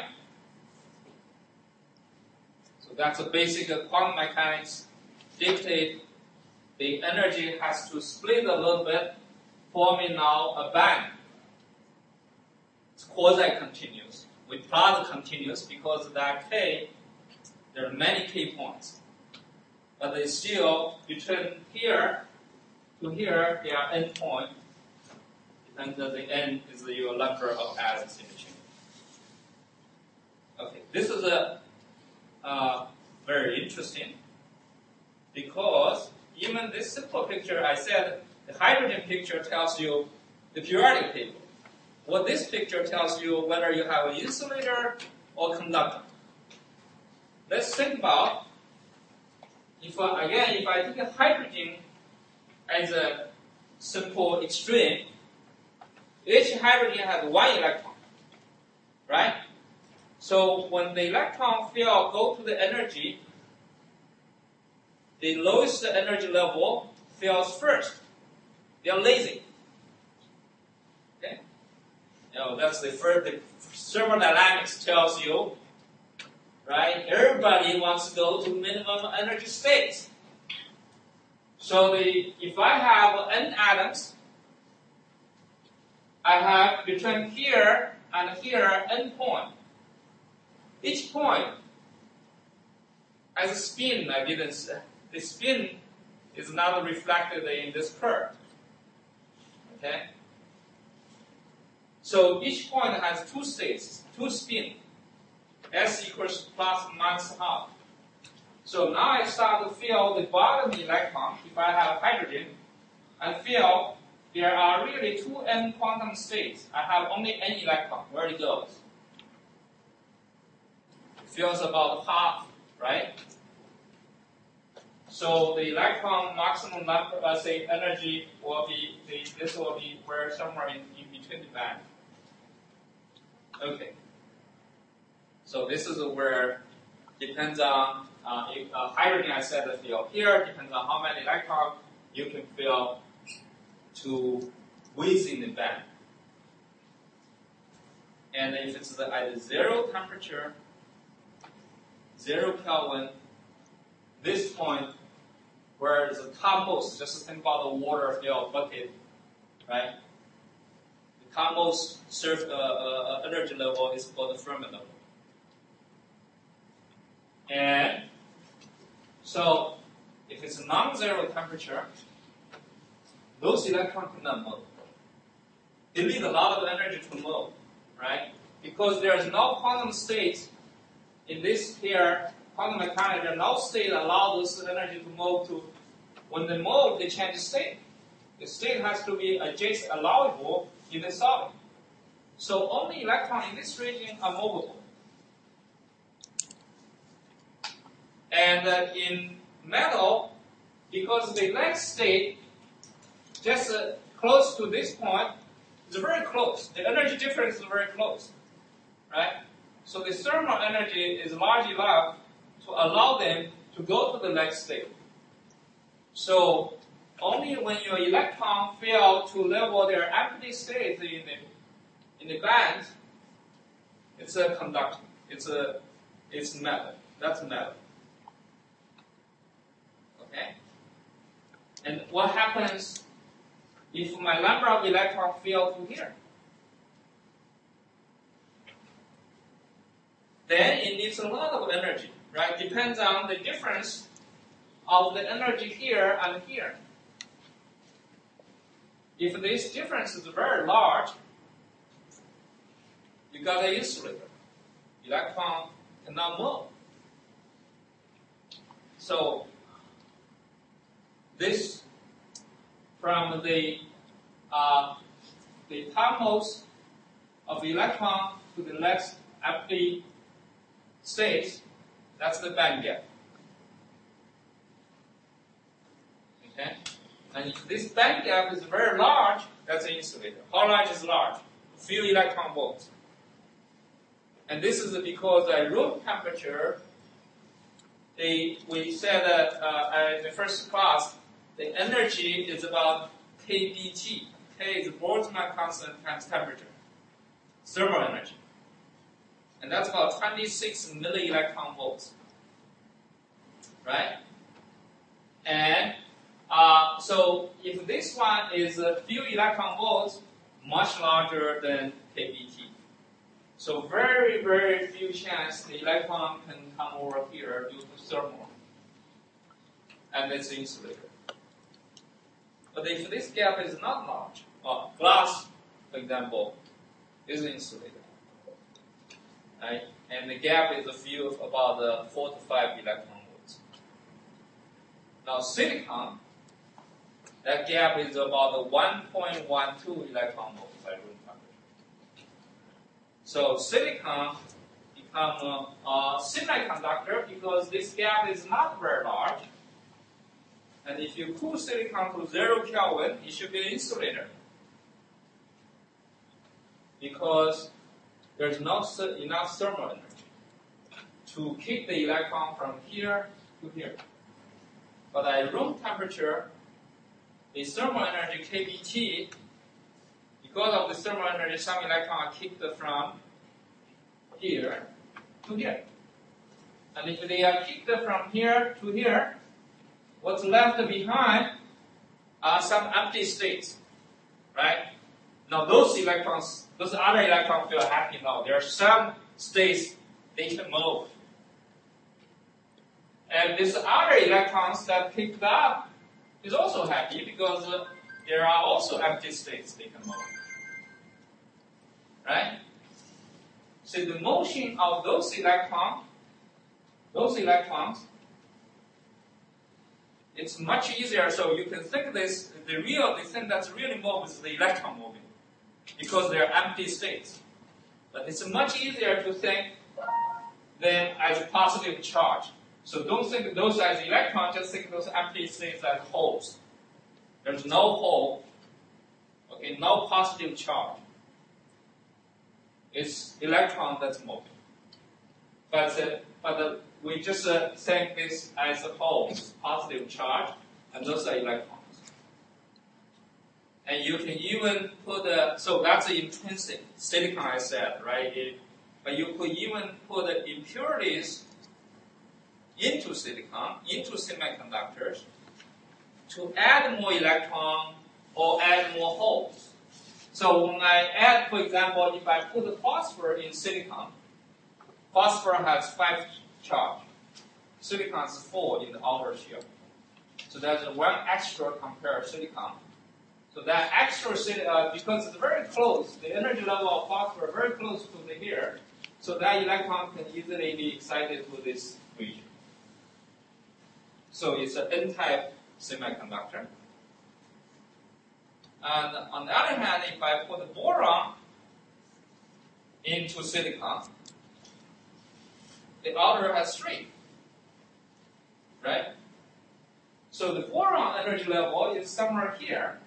So that's a basic uh, quantum mechanics dictate the energy has to split a little bit, forming now a band. It's quasi-continuous. We plot the continuous because that K, there are many K points. But they still, between here to here, there are n points. And the n is the your number of atoms in the chain. Okay, this is a uh, very interesting because even this simple picture, I said the hydrogen picture tells you the periodic table. What this picture tells you whether you have an insulator or conductor. Let's think about, if I, again, if I take a hydrogen as a simple extreme, each hydrogen has one electron, right? So when the electron field go to the energy, the lowest energy level fills first. They are lazy. Okay? You know, that's the first, the thermodynamics tells you, right? Everybody wants to go to minimum energy states. So the, if I have n atoms, I have between here and here n point. Each point has a spin. I didn't say. The spin is not reflected in this curve. Okay? So each point has two states, two spin. S equals plus minus half. So now I start to fill the bottom electron, if I have hydrogen, and feel there are really two n quantum states. I have only n electron. Where it goes? It fills about half, right? So the electron maximum number, uh, say energy will be, the, this will be where somewhere in, in between the band. Okay. So this is where, depends on, uh, if, uh, hydrogen I said the field here, depends on how many electrons you can fill to within the band. And if it's the, at zero temperature, zero Kelvin, this point where the topmost, just think about the water filled bucket, right? The topmost surf, uh, uh, energy level is called the Fermi level. And so if it's a non-zero temperature, those electrons cannot move. They need a lot of energy to move, right? Because there is no quantum state in this here, quantum mechanics, there is no state that allows this energy to move to, when they move, they change state. The state has to be adjacent, allowable in the solid. So only electrons in this region are movable. And uh, in metal, because the next state, just uh, close to this point, is very close. The energy difference is very close, right? So the thermal energy is large enough to allow them to go to the next state. So only when your electron fail to level their empty state in the in the band, it's a conductor. It's a it's metal. That's metal. Okay. And what happens if my number of electrons fail to here? Then it needs a lot of energy, right? Depends on the difference of the energy here and here. If this difference is very large, you got an insulator. Electron cannot move. So this from the uh, the topmost of the electron to the next empty state, that's the band gap. Okay? And if this band gap is very large, that's an insulator. How large is large? A few electron volts. And this is because at room temperature, they, we said that uh, in the first class, the energy is about K B T. K is Boltzmann constant times temperature. Thermal energy. And that's about twenty-six milli-electron volts. Right? And uh, so if this one is a few electron volts, much larger than K B T. So very, very few chance the electron can come over here due to thermal. And it's insulator. But if this gap is not large, uh, glass, for example, is an insulator. Right? And the gap is a few of about uh, four to five electron volts. Now silicon, that gap is about one point one two electron volts by room temperature. So silicon become a, a semiconductor because this gap is not very large. And if you cool silicon to zero Kelvin, it should be an insulator. Because there's not enough thermal energy to keep the electron from here to here. But at room temperature, the thermal energy K B T, because of the thermal energy, some electrons are kicked from here to here. And if they are kicked from here to here, what's left behind are some empty states, right? Now those electrons, those other electrons feel happy now. There are some states they can move. And these other electrons that picked up is also happy because uh, there are also empty states they can move. Right? So the motion of those electrons, those electrons, it's much easier. So you can think this, the real, the thing that's really moving is the electron moving because they're empty states. But it's much easier to think than as a positive charge. So don't think of those as electrons, just think of those empty states as holes. There's no hole, okay, no positive charge. It's electron that's moving. But, uh, but uh, we just uh, think this as a holes, positive charge, and those are electrons. And you can even put a, so that's the intrinsic silicon I said, right? It, but you could even put the impurities into silicon, into semiconductors, to add more electron or add more holes. So when I add, for example, if I put the phosphor in silicon, phosphor has five charge. Silicon has four in the outer shell. So there's one extra compared to silicon. So that extra, uh, because it's very close, the energy level of phosphor is very close to the here, so that electron can easily be excited to this region. So it's an N-type semiconductor. And on the other hand, if I put the boron into silicon, the outer has three, right? So the boron energy level is somewhere here,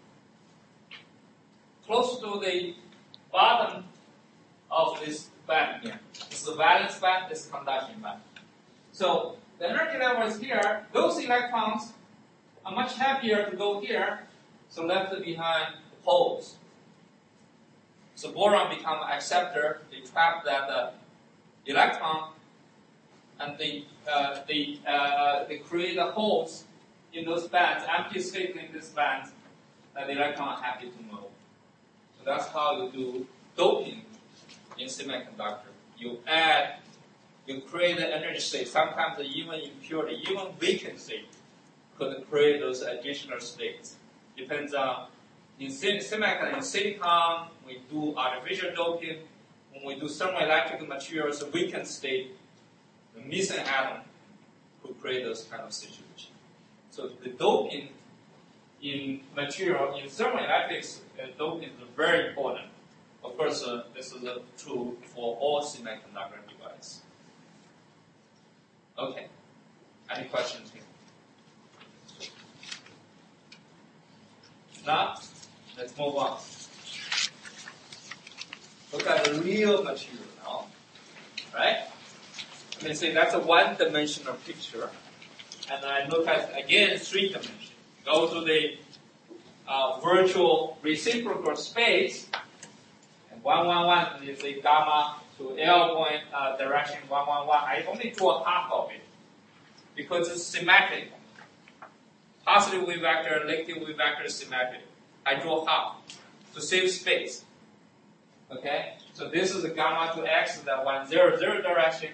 close to the bottom of this band here. This is the valence band, this is conduction band. So the energy level is here. Those electrons are much happier to go here, so left behind the holes. So boron become an acceptor. They trap that uh, electron, and they uh, they uh, they create the holes in those bands, empty state in this band, that the electron are happy to move. So that's how you do doping in semiconductor. You add, you create the energy state. Sometimes even impurity, even weakened state, could create those additional states. Depends on, in semiconductor, in silicon, we do artificial doping. When we do thermoelectric materials, a weakened state, the missing atom could create those kind of situations. So the doping in material, in thermoelectrics, uh, doping is very important. Of course, uh, this is uh, true for all semiconductor devices. Okay. Any questions here? Now, let's move on. Look at the real material now. Right? Let me say that's a one-dimensional picture. And I look at, again, three dimensions. Go to the uh, virtual reciprocal space. And one, one, one is the gamma to L point uh, direction one, one, one. I only draw half of it because it's symmetric. Positive wave vector, negative wave vector is symmetric. I draw half to save space. Okay? So this is the gamma to X, the one, zero, zero direction.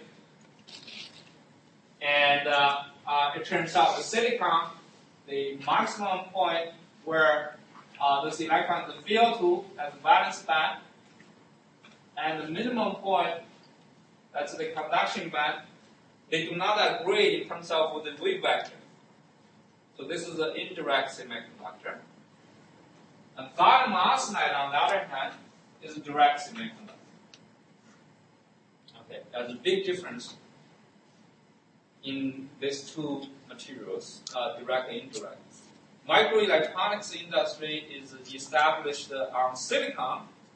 And uh, uh, it turns out the silicon, the maximum point where uh, this electron is filled to as a valence band, and the minimum point, that's the conduction band, they do not agree in terms of the wave vector. So this is an indirect semiconductor. And gallium arsenide, on the other hand, is a direct semiconductor. Okay, there's a big difference in these two materials, uh, direct and indirect. Microelectronics industry is established on silicon,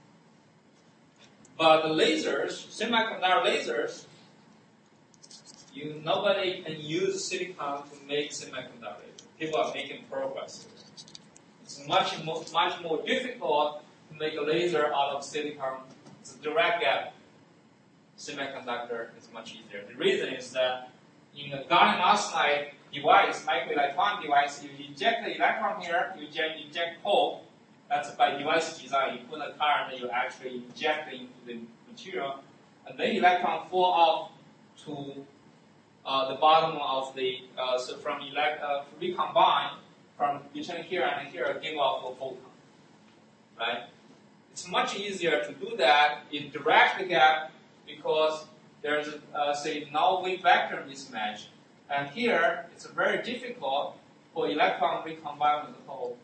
but the lasers, semiconductor lasers, you nobody can use silicon to make semiconductor. People are making progress. It's much more, much more difficult to make a laser out of silicon. It's a direct gap semiconductor is much easier. The reason is that in a gallium arsenide device, microelectronic device, you inject the electron here, you inject, inject hole. That's by device design. You put a current, you actually inject it into the material, and then electron fall off to uh, the bottom of the, uh, so from elect, uh, recombine from between here and here, give off a photon, right? It's much easier to do that in direct gap because there's, uh, say, no wave vector mismatch. And here, it's very difficult for electron recombine with the hole.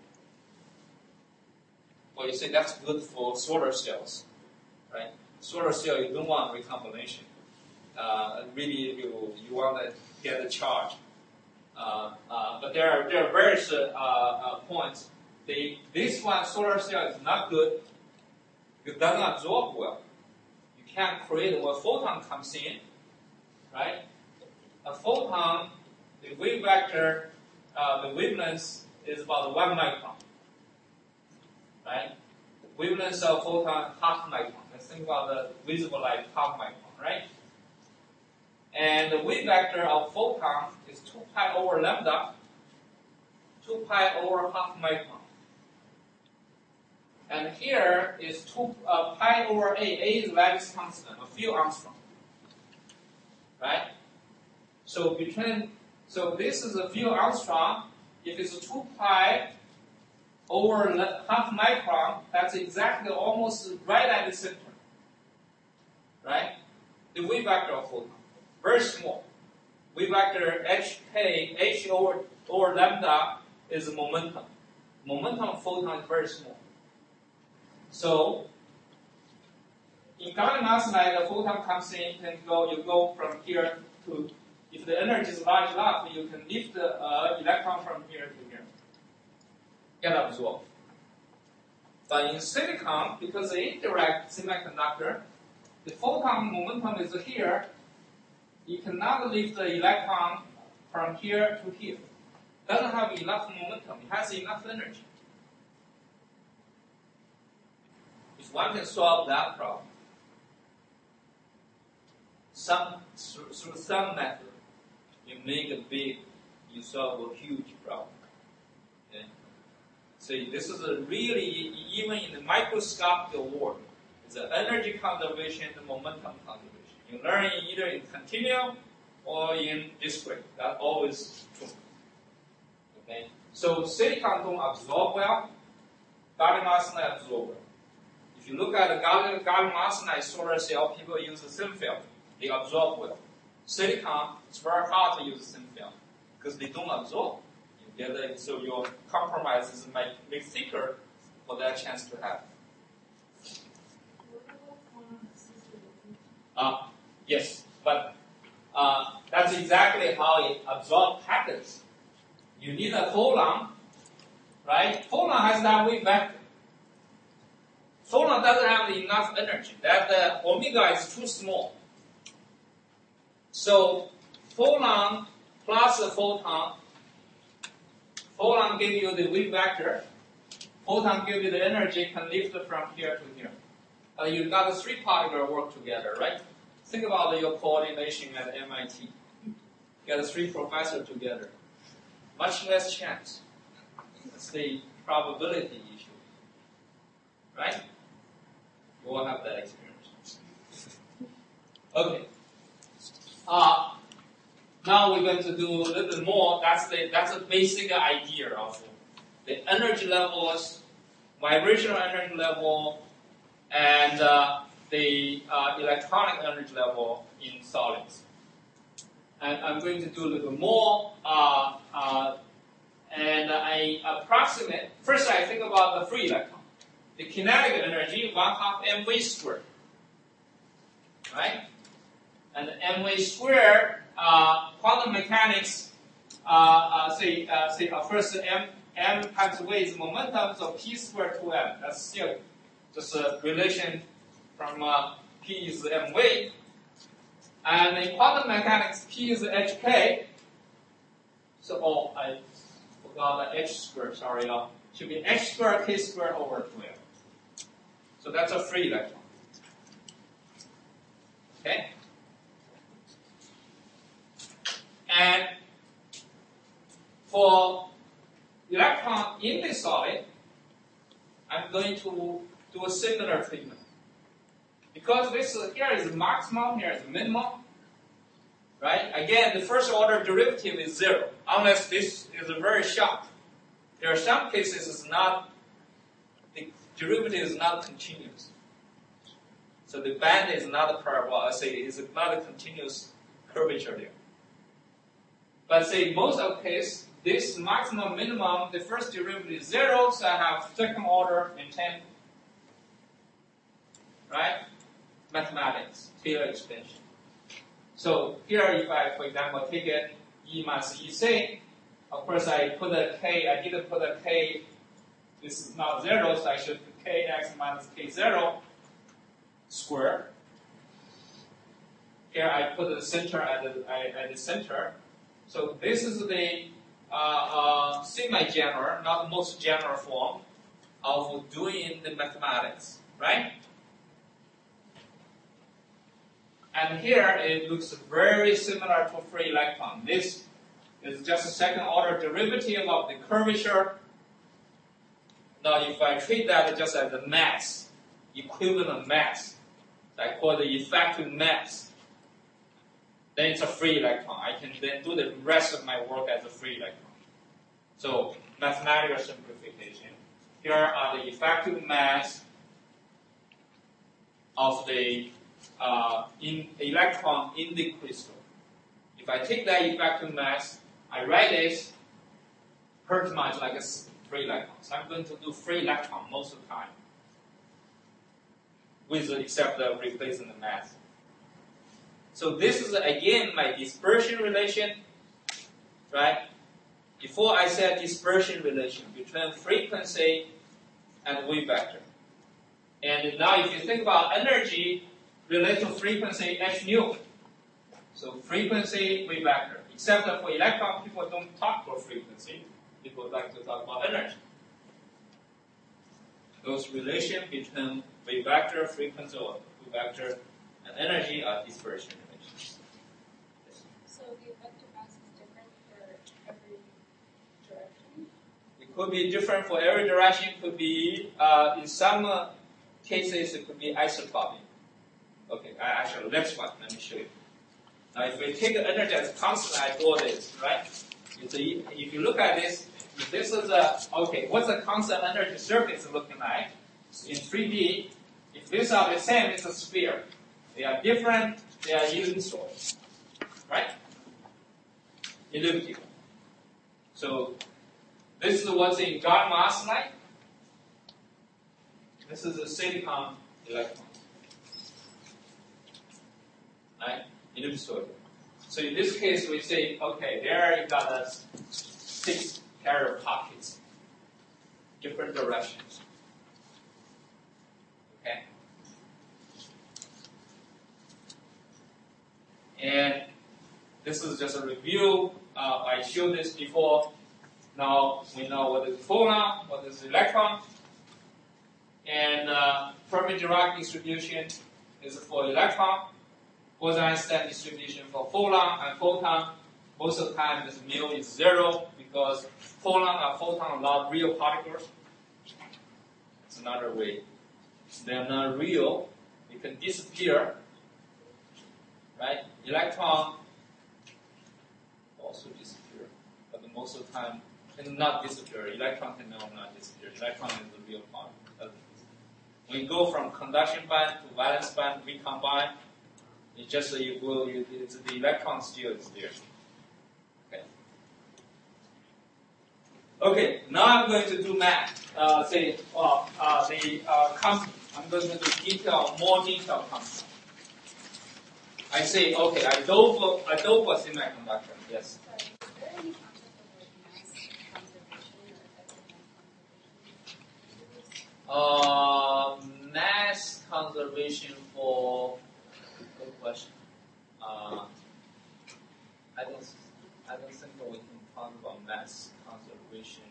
Well, you say that's good for solar cells, right? Solar cell, you don't want recombination. uh, really you you want to get the charge. Uh, uh, but there are there are various uh, uh, points. The this one solar cell is not good. It doesn't absorb well. You can't create where photon comes in, right? A photon, the wave vector, uh, the wavelength is about one micron, right? Wavelength of photon half micron. Let's think about the visible light half micron, right? And the wave vector of photon is two pi over lambda, two pi over half micron. And here is two uh, pi over a. A is Lagrange constant, a few angstrom, right? So between, so this is a few angstrom. If it's two pi over half micron, that's exactly almost right at the center, right? The wave vector of photon, very small. Wave vector hk, h over, over lambda is momentum. Momentum of photon is very small. So, in gallium arsenide, the photon comes in, can go, you go from here to, if the energy is large enough, you can lift the uh, electron from here to here, get absorbed. But in silicon, because it's indirect semiconductor, the photon momentum is here, you cannot lift the electron from here to here. It doesn't have enough momentum, it has enough energy. If one can solve that problem, some, through, through some method, you make a big, you solve a huge problem. Okay? So this is a really, even in the microscopic world, it's an energy conservation and momentum conservation. You learn either in continuum or in discrete. That's always true. Okay? So silicon don't absorb well, gallium arsenide absorb well. If you look at the gallium, gallium arsenide solar cell, people use the thin film. They absorb well. Silicon, it's very hard to use the thin film because they don't absorb. You get it, so your compromises might make thicker for that chance to happen. Uh, yes, but uh, that's exactly how it absorbs packets. You need a photon, right? Photon has that wave vector. Photon doesn't have enough energy. That the omega is too small. So photon plus a photon, photon give you the wave vector, photon give you the energy, can lift from here to here. Uh, you got the three particles work together, right? Think about your coordination at M I T. Get the three professors together. Much less chance. That's the probability issue. Right? You will have that experience. Okay. Uh, now we're going to do a little bit more. That's the that's a basic idea of the energy levels, vibrational energy level, and uh, the uh, electronic energy level in solids. And I'm going to do a little bit more. Uh, uh, and I approximate. First, I think about the free electron. The kinetic energy, one half mv squared, right? And the mv squared, uh, quantum mechanics, uh, uh, say, uh, say uh, first m m times v is momentum, so p squared two m. That's still just a relation from uh, p is mv. And in quantum mechanics, p is hk. So, oh, I forgot the h squared. Sorry, uh, should be h squared k squared over two m. So that's a free electron. Okay? And for electron in the solid, I'm going to do a similar treatment. Because this is, here is maximum, here is minimum. Right? Again, the first order derivative is zero, unless this is a very sharp. There are some cases it's not, the derivative is not continuous. So the band is not a parabola, I say it's not a continuous curvature there. But say most of the case, this maximum minimum, the first derivative is zero, so I have second order maintained. Right? Mathematics, Taylor expansion. So here, if I, for example, take it E minus E C, of course I put a K, I didn't put a K, this is not zero, so I should put K X minus K zero squared. Here I put the center at the, at the center. So this is the uh, uh, semi-general, not most general form of doing the mathematics, right? And here it looks very similar to free electron. This is just a second order derivative of the curvature. Now if I treat that just as a mass, equivalent mass, I call the effective mass, then it's a free electron. I can then do the rest of my work as a free electron. So mathematical simplification. Here are the effective mass of the uh, in electron in the crystal. If I take that effective mass, I write this pretty much like a free electron. So I'm going to do free electron most of the time, with except the replacing the mass. So this is again my dispersion relation, right? Before I said dispersion relation between frequency and wave vector. And now if you think about energy related to frequency h nu, so frequency wave vector. Except that for electron, people don't talk about frequency. People like to talk about energy. Those relations between wave vector, frequency, or wave vector, and energy are dispersion relations. So the effective mass is different for every direction? It could be different for every direction. It could be, uh, in some uh, cases, it could be isotropic. Okay, I actually, next one, let me show you. Now, if we take the energy as constant, I draw this, right? It's a, if you look at this, if this is a, okay, what's the constant energy surface looking like? In three D, if these are the same, it's a sphere. They are different, they are elliptical, right? Elliptical. So, this is what's in gallium arsenide. This is a silicon electron. Right? Ellipsoid. So in this case, we say, okay, there you got a six carrier pockets, different directions. Okay. And this is just a review. Uh, I showed this before. Now we know what is photon, what is electron, and uh, Fermi-Dirac distribution is for electron. Bose-Einstein distribution for photon and photon. Most of the time, this mu is zero because photon and photon are not real particles. It's another way. They are not real. They can disappear. Right? Electron also disappear, but most of the time cannot disappear. Electron cannot not disappear. Electron is a real particle. When you go from conduction band to valence band, recombine. It's just that you will, you, it's the electron still is there. Okay. Okay, now I'm going to do math. Uh, say, uh, uh, the uh, comp- I'm going to do detail, more detailed compound. I say, okay, I dope, I dope a semiconductor. Yes. Sorry, is there any concept of like mass conservation or effective mass conservation? Uh, mass conservation for. Good question. Uh, I don't. I don't think that we can talk about mass conservation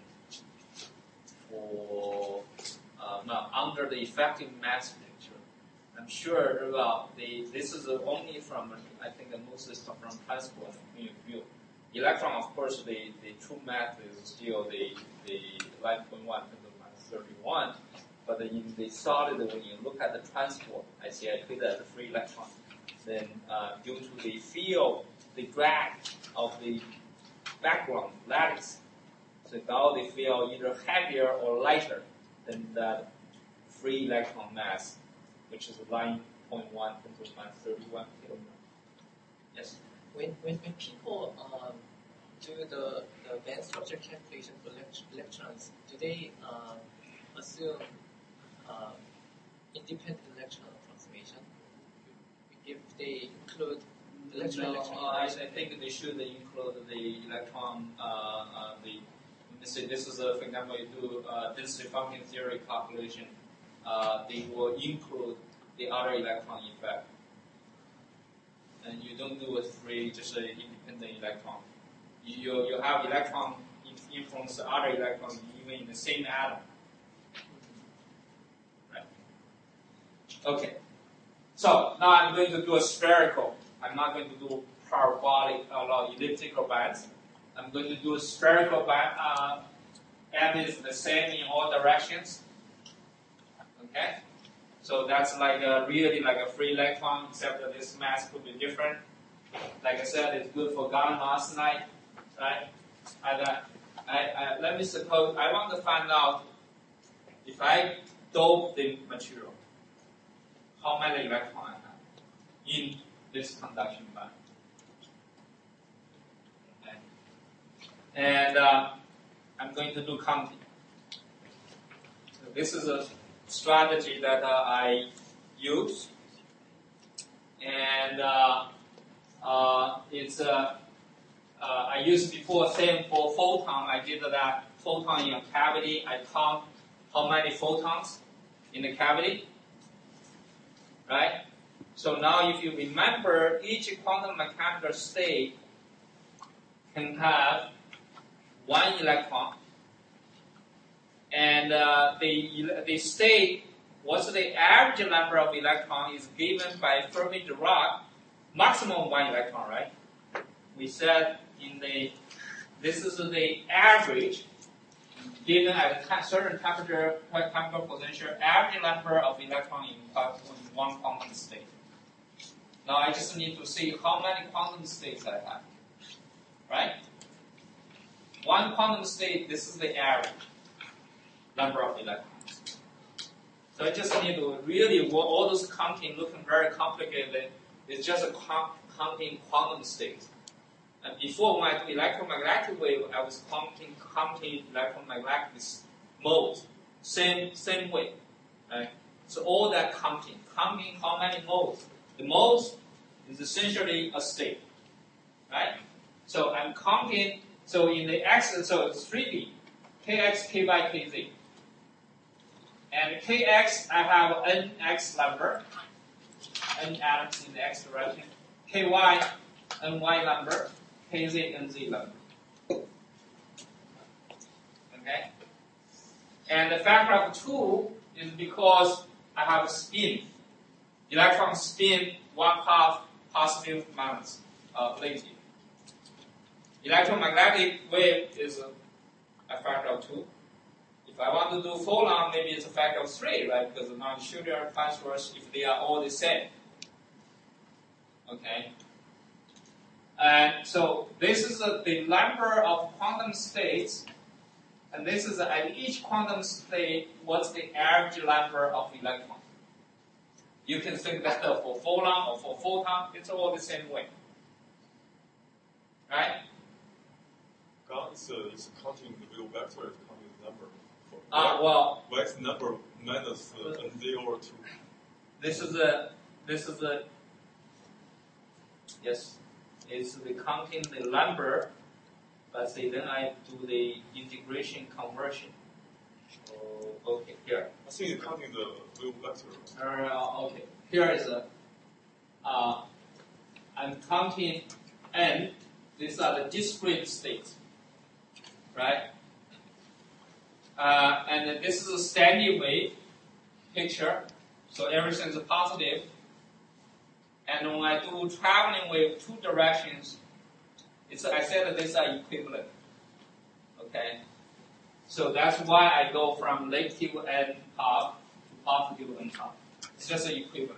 for uh, no, under the effective mass picture. I'm sure about the. This is only from. I think the most is from transport point of view. Electron, of course, the, the true mass is still the the eleven point one to the minus thirty-one. But in the solid, when you look at the transport, I see I treat it as a free electron. Then uh, due to the field, the drag of the background lattice, so now they feel either heavier or lighter than the free electron mass, which is nine point one to the minus thirty-one kilogram. Yes? When, when, when people um, do the, the band structure calculation for elect- electrons, do they um, assume um, independent electron approximation? If they include Electron, no, electron, uh, I, right? I think they should include the electron. Uh, uh, the let me say this is a, for example, you do uh, density function theory calculation. Uh, they will include the other electron effect, and you don't do a free, just an independent electron. You you have electron influence the other electron even in the same atom. Right. Okay. So now I'm going to do a spherical. I'm not going to do parabolic or elliptical bands. I'm going to do a spherical band. Uh, and is the same in all directions. Okay. So that's like a, really like a free electron, except that this mass could be different. Like I said, it's good for gallium arsenide, right? And, uh, I, I, let me suppose I want to find out if I dope the material, how many electrons I have in this conduction band. Okay. And uh, I'm going to do counting. So this is a strategy that uh, I use, and uh, uh, it's uh, uh, I used before same for photon. I did that photon in a cavity. I count how many photons in the cavity, right? So now, if you remember, each quantum mechanical state can have one electron. And uh, the, the state, what's the average number of electrons is given by Fermi-Dirac, maximum one electron, right? We said in the, this is the average, given at a certain temperature, chemical potential, average number of electrons in one quantum state. Now I just need to see how many quantum states I have, right? One quantum state, this is the average number of electrons. So I just need to really, all those counting looking very complicated. It's just a counting quantum states. And before when I do electromagnetic wave, I was counting counting electromagnetic modes, same same way. Right? So all that counting, counting how many modes. The modes is essentially a state, right? So I'm counting. So in the x, so it's three D, kx, ky, kz. And kx, I have nx number, n atoms in the x direction. Ky, ny number, kz, nz number. Okay? And the factor of two is because I have a spin. Electron spin one half positive minus uh, negative. Electromagnetic wave is a, a factor of two. If I want to do photon, maybe it's a factor of three, right? Because the non-Schurier transverse, if they are all the same. Okay? And so this is a, the number of quantum states, and this is a, at each quantum state, what's the average number of electrons? You can think that for photon or for photon, it's all the same way. Right? It's, uh, it's counting the real vector, it's counting the number. Ah, uh, well. Why is number minus uh, nz over two? This is a, this is a, yes, it's the counting the number, but say then I do the integration conversion. Oh, okay, here. I think it's counting the real vector. Uh, okay, here is a, uh, I'm counting n, these are the discrete states. Right? Uh, and this is a steady wave picture, so everything is positive. And when I do traveling wave two directions, it's, I said that these are equivalent. Okay? So that's why I go from negative n half to positive n half. It's just an equivalent.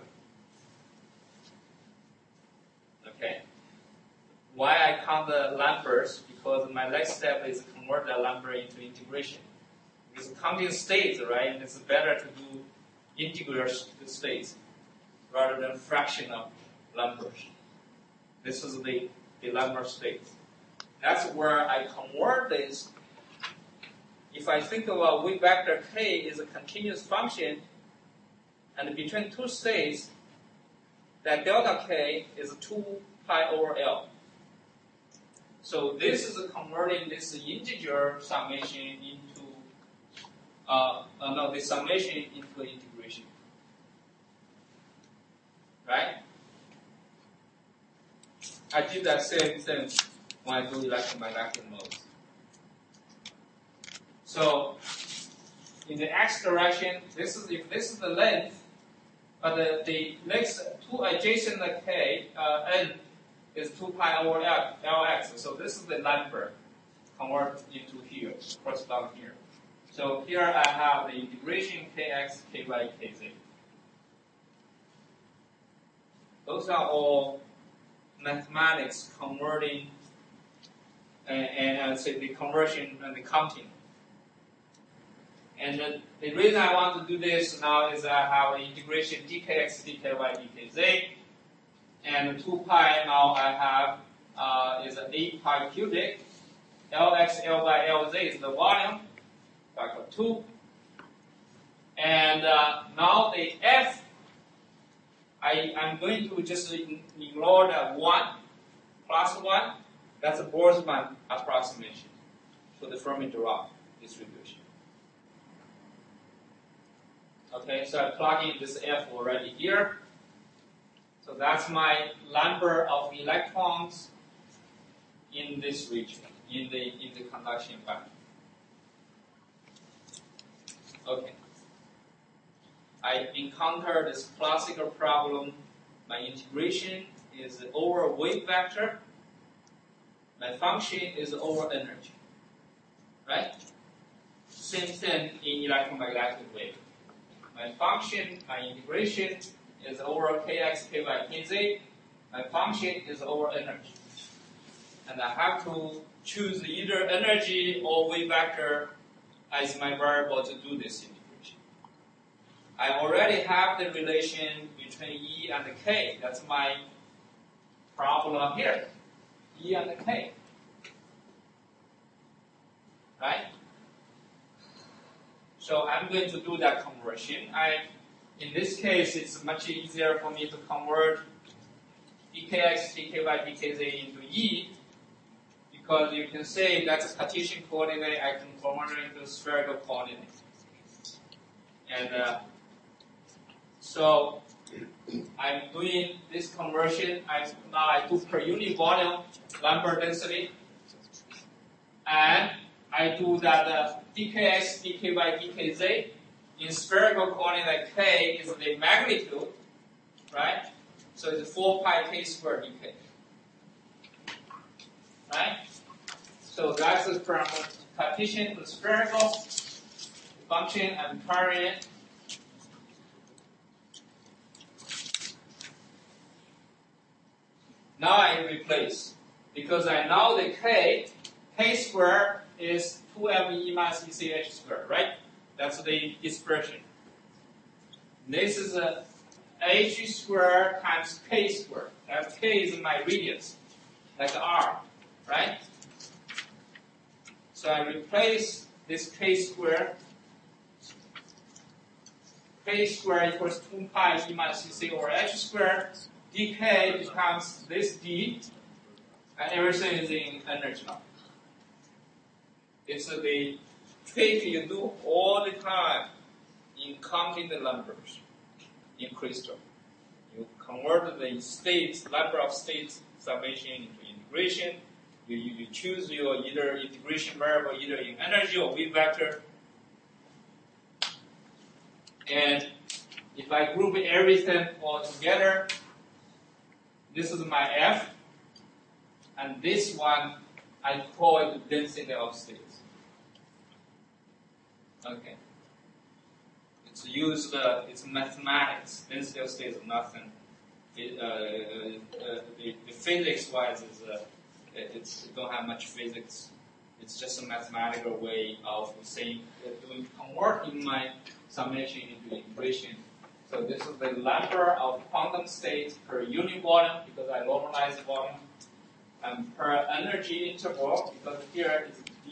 Okay? Why I count the numbers? Because my next step is to convert the number into integration. Because counting states, right, and it's better to do integral states rather than fractional numbers. This is the, the number states. That's where I convert this. If I think about V vector k is a continuous function, and between two states, that delta k is two pi over L. So this is converting this integer summation into, uh, uh, no, the summation into integration. Right? I did that same thing when I do electromagnetic modes. So in the x direction, this is if this is the length, but the, the next two adjacent k uh, n is two pi over L, Lx. So this is the number convert into here, correspond here. So here I have the integration kx, ky, kz. Those are all mathematics converting and, and uh, say the conversion and the counting. And the, the reason I want to do this now is I have integration dkx, dky, dkz, and two pi now I have uh, is eight pi cubic. Lx, L by Lz is the volume, factor two. And uh, now the f, I, I'm going to just ignore the one plus one. That's a Boltzmann approximation for the Fermi-Dirac distribution. Okay, so I plug in this F already here. So that's my number of electrons in this region, in the in the conduction band. Okay. I encounter this classical problem. My integration is over wave vector. My function is over energy. Right? Same thing in electromagnetic wave. My function, my integration is over kx, ky, kz. My function is over energy. And I have to choose either energy or wave vector as my variable to do this integration. I already have the relation between E and K. That's my problem here. E and K. Right? So I'm going to do that conversion. I, in this case, it's much easier for me to convert dkx, dky, dkz into E, because you can say that's a Cartesian coordinate. I can convert it into spherical coordinate. And uh, so I'm doing this conversion. I, now I do per unit volume Lambert density, and I do that uh, dkx, dky, dkz in spherical coordinate. K is the magnitude, right? So it's four pi k squared dk, right? So that's the from Cartesian to spherical function. I'm pairing it. Now I replace, because I know the k, k squared is two m e minus E C H squared, right? That's the dispersion. This is a h squared times k squared. That k is my radius, like r, right? So I replace this k squared. K squared equals two pi e minus E C over h squared. Dk becomes this d, and everything is in energy now. It's the trick you do all the time in counting the numbers in crystal. You convert the states, number of states summation into integration. You, you, you choose your either integration variable either in energy or wave vector. And if I group everything all together, this is my F, and this one I call it the density of states. Okay. It's used, uh, it's mathematics. Density of states is nothing. It, uh, uh, the, the physics-wise, is uh, it's it don't have much physics. It's just a mathematical way of saying, uh, doing converting my summation into integration. So this is the number of quantum states per unit volume, because I normalize volume, and per energy interval, because here is D.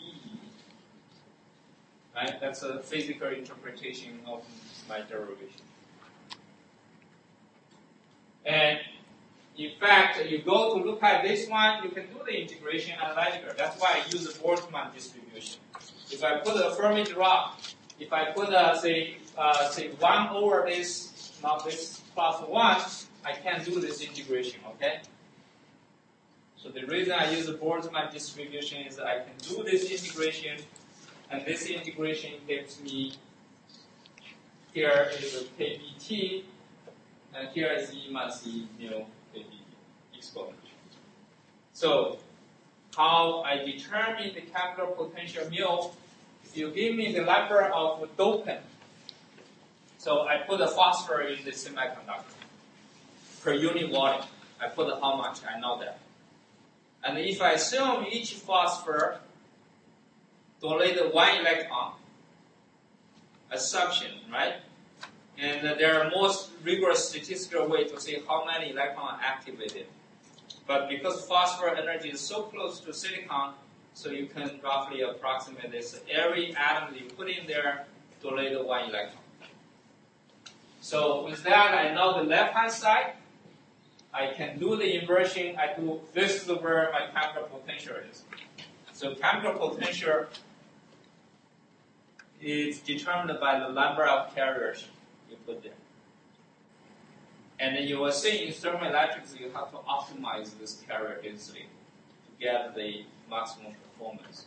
Right? That's a physical interpretation of my derivation. And in fact, you go to look at this one, you can do the integration analytically. That's why I use the Boltzmann distribution. If I put a Fermi-Dirac, if I put a, say, uh, say one over this, not this plus one, I can do this integration, okay? So the reason I use the Boltzmann distribution is that I can do this integration, and this integration gives me, here is a K B T, and here is E minus E mu K B T exponential. So how I determine the chemical potential mu, if you give me the number of dopant, so I put a phosphor in the semiconductor per unit volume. I put how much, I know that. And if I assume each phosphor donated one electron, assumption, right? And uh, there are most rigorous statistical way to say how many electrons are activated. But because phosphor energy is so close to silicon, so you can roughly approximate this. Every atom you put in there donated one electron. So with that, I know the left-hand side. I can do the inversion. I do, this is where my chemical potential is. So chemical potential is determined by the number of carriers you put there. And then you will see in thermoelectrics, you have to optimize this carrier density to get the maximum performance.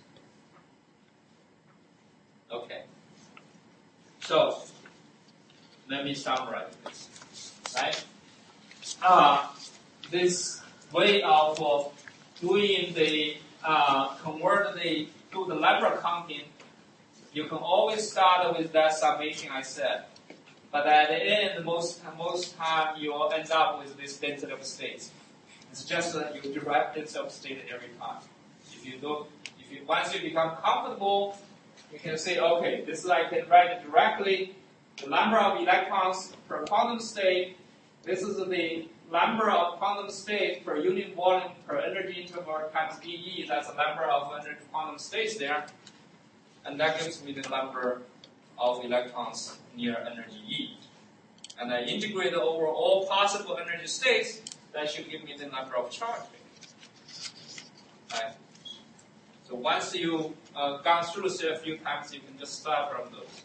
Okay. So let me summarize this. Right? Uh, this way of uh, doing the uh, convert the to the Lambert counting, you can always start with that summation I said. But at the end, most most time you will end up with this density of states. It's just that you derive density of state every time. If you don't, if you once you become comfortable, you can say, okay, this is I can write it directly. The number of electrons per quantum state. This is the number of quantum states per unit volume per energy interval times D E. That's the number of energy quantum states there. And that gives me the number of electrons near energy E. And I integrate over all possible energy states, that should give me the number of charge. Right? So once you uh, gone through this a few times, you can just start from those.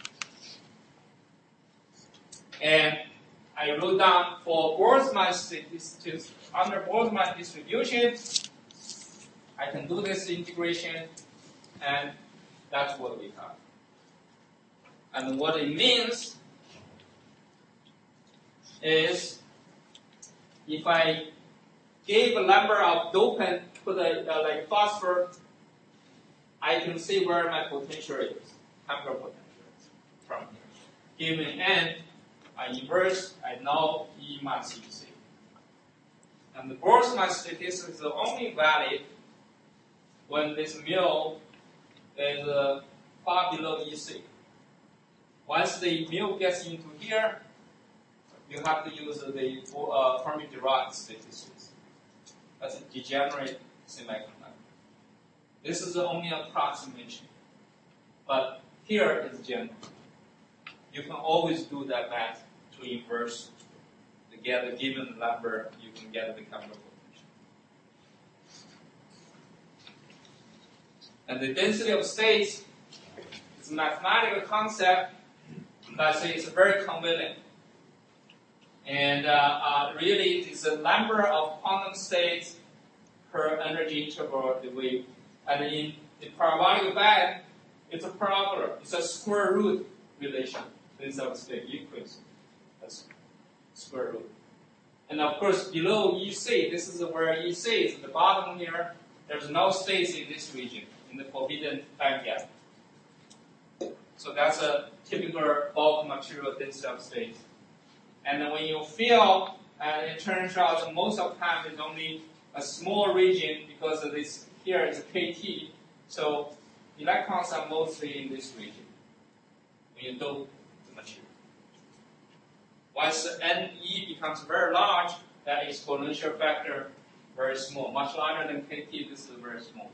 And I wrote down for Boltzmann statistics, under Boltzmann distribution, I can do this integration, and that's what we have. And what it means is, if I gave a number of dopant to the uh, like phosphor, I can see where my potential is, chemical potential is from here. Given n, I inverse, I know E minus E C. And the Boltzmann statistics is only valid when this mu is uh, far below E C. Once the mu gets into here, you have to use the uh, Fermi-Dirac statistics. That's a degenerate semiconductor. This is the only approximation, but here is general. You can always do that math to inverse to get a given number. You can get the chemical potential. And the density of states is a mathematical concept, but it's very convenient. And uh, uh, really, it's a number of quantum states per energy interval. The way, and in the parabolic band, it's a parabola. It's a square root relation. Density of state equals that's square root. And of course, below E C, this is where E C is at the bottom here. There's no states in this region, in the forbidden band gap. So that's a typical bulk material density of states. And then when you fill, uh, it turns out that most of the time it's only a small region because of this here is a K T. So electrons are mostly in this region when you dope the material. Once N E becomes very large, that exponential factor very small, much larger than K T. This is very small.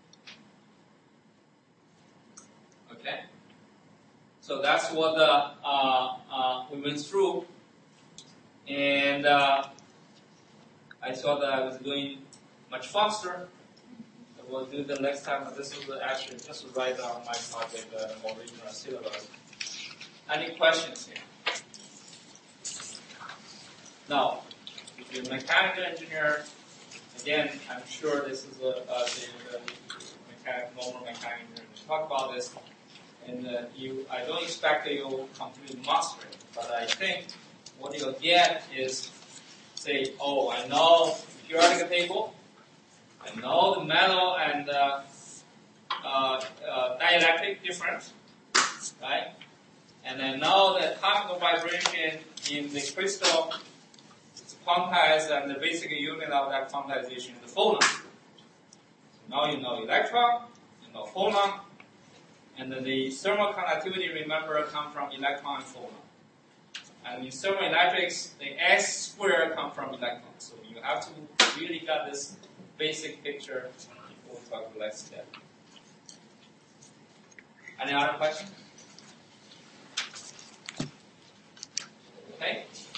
Okay. So that's what the, uh, uh, we went through. And uh, I thought that I was doing much faster. We'll do the next time. This is actually just right on my project, uh, original syllabus. Any questions here? Now, if you're a mechanical engineer, again, I'm sure this is a, a the, the mechanic, normal mechanical engineer to talk about this. And uh, you, I don't expect that you'll completely master it, but I think what you'll get is, say, oh, I know the periodic table, I know the metal and uh, uh, uh, dielectric difference, right? And I know the atomic vibration in the crystal is quantized, and the basic unit of that quantization is the phonon. So now you know electron, you know phonon, and then the thermal conductivity, remember, comes from electron and phonon. And in thermoelectrics, the S squared comes from electrons. So you have to really get this basic picture before we talk about the next step. Any other questions? Okay.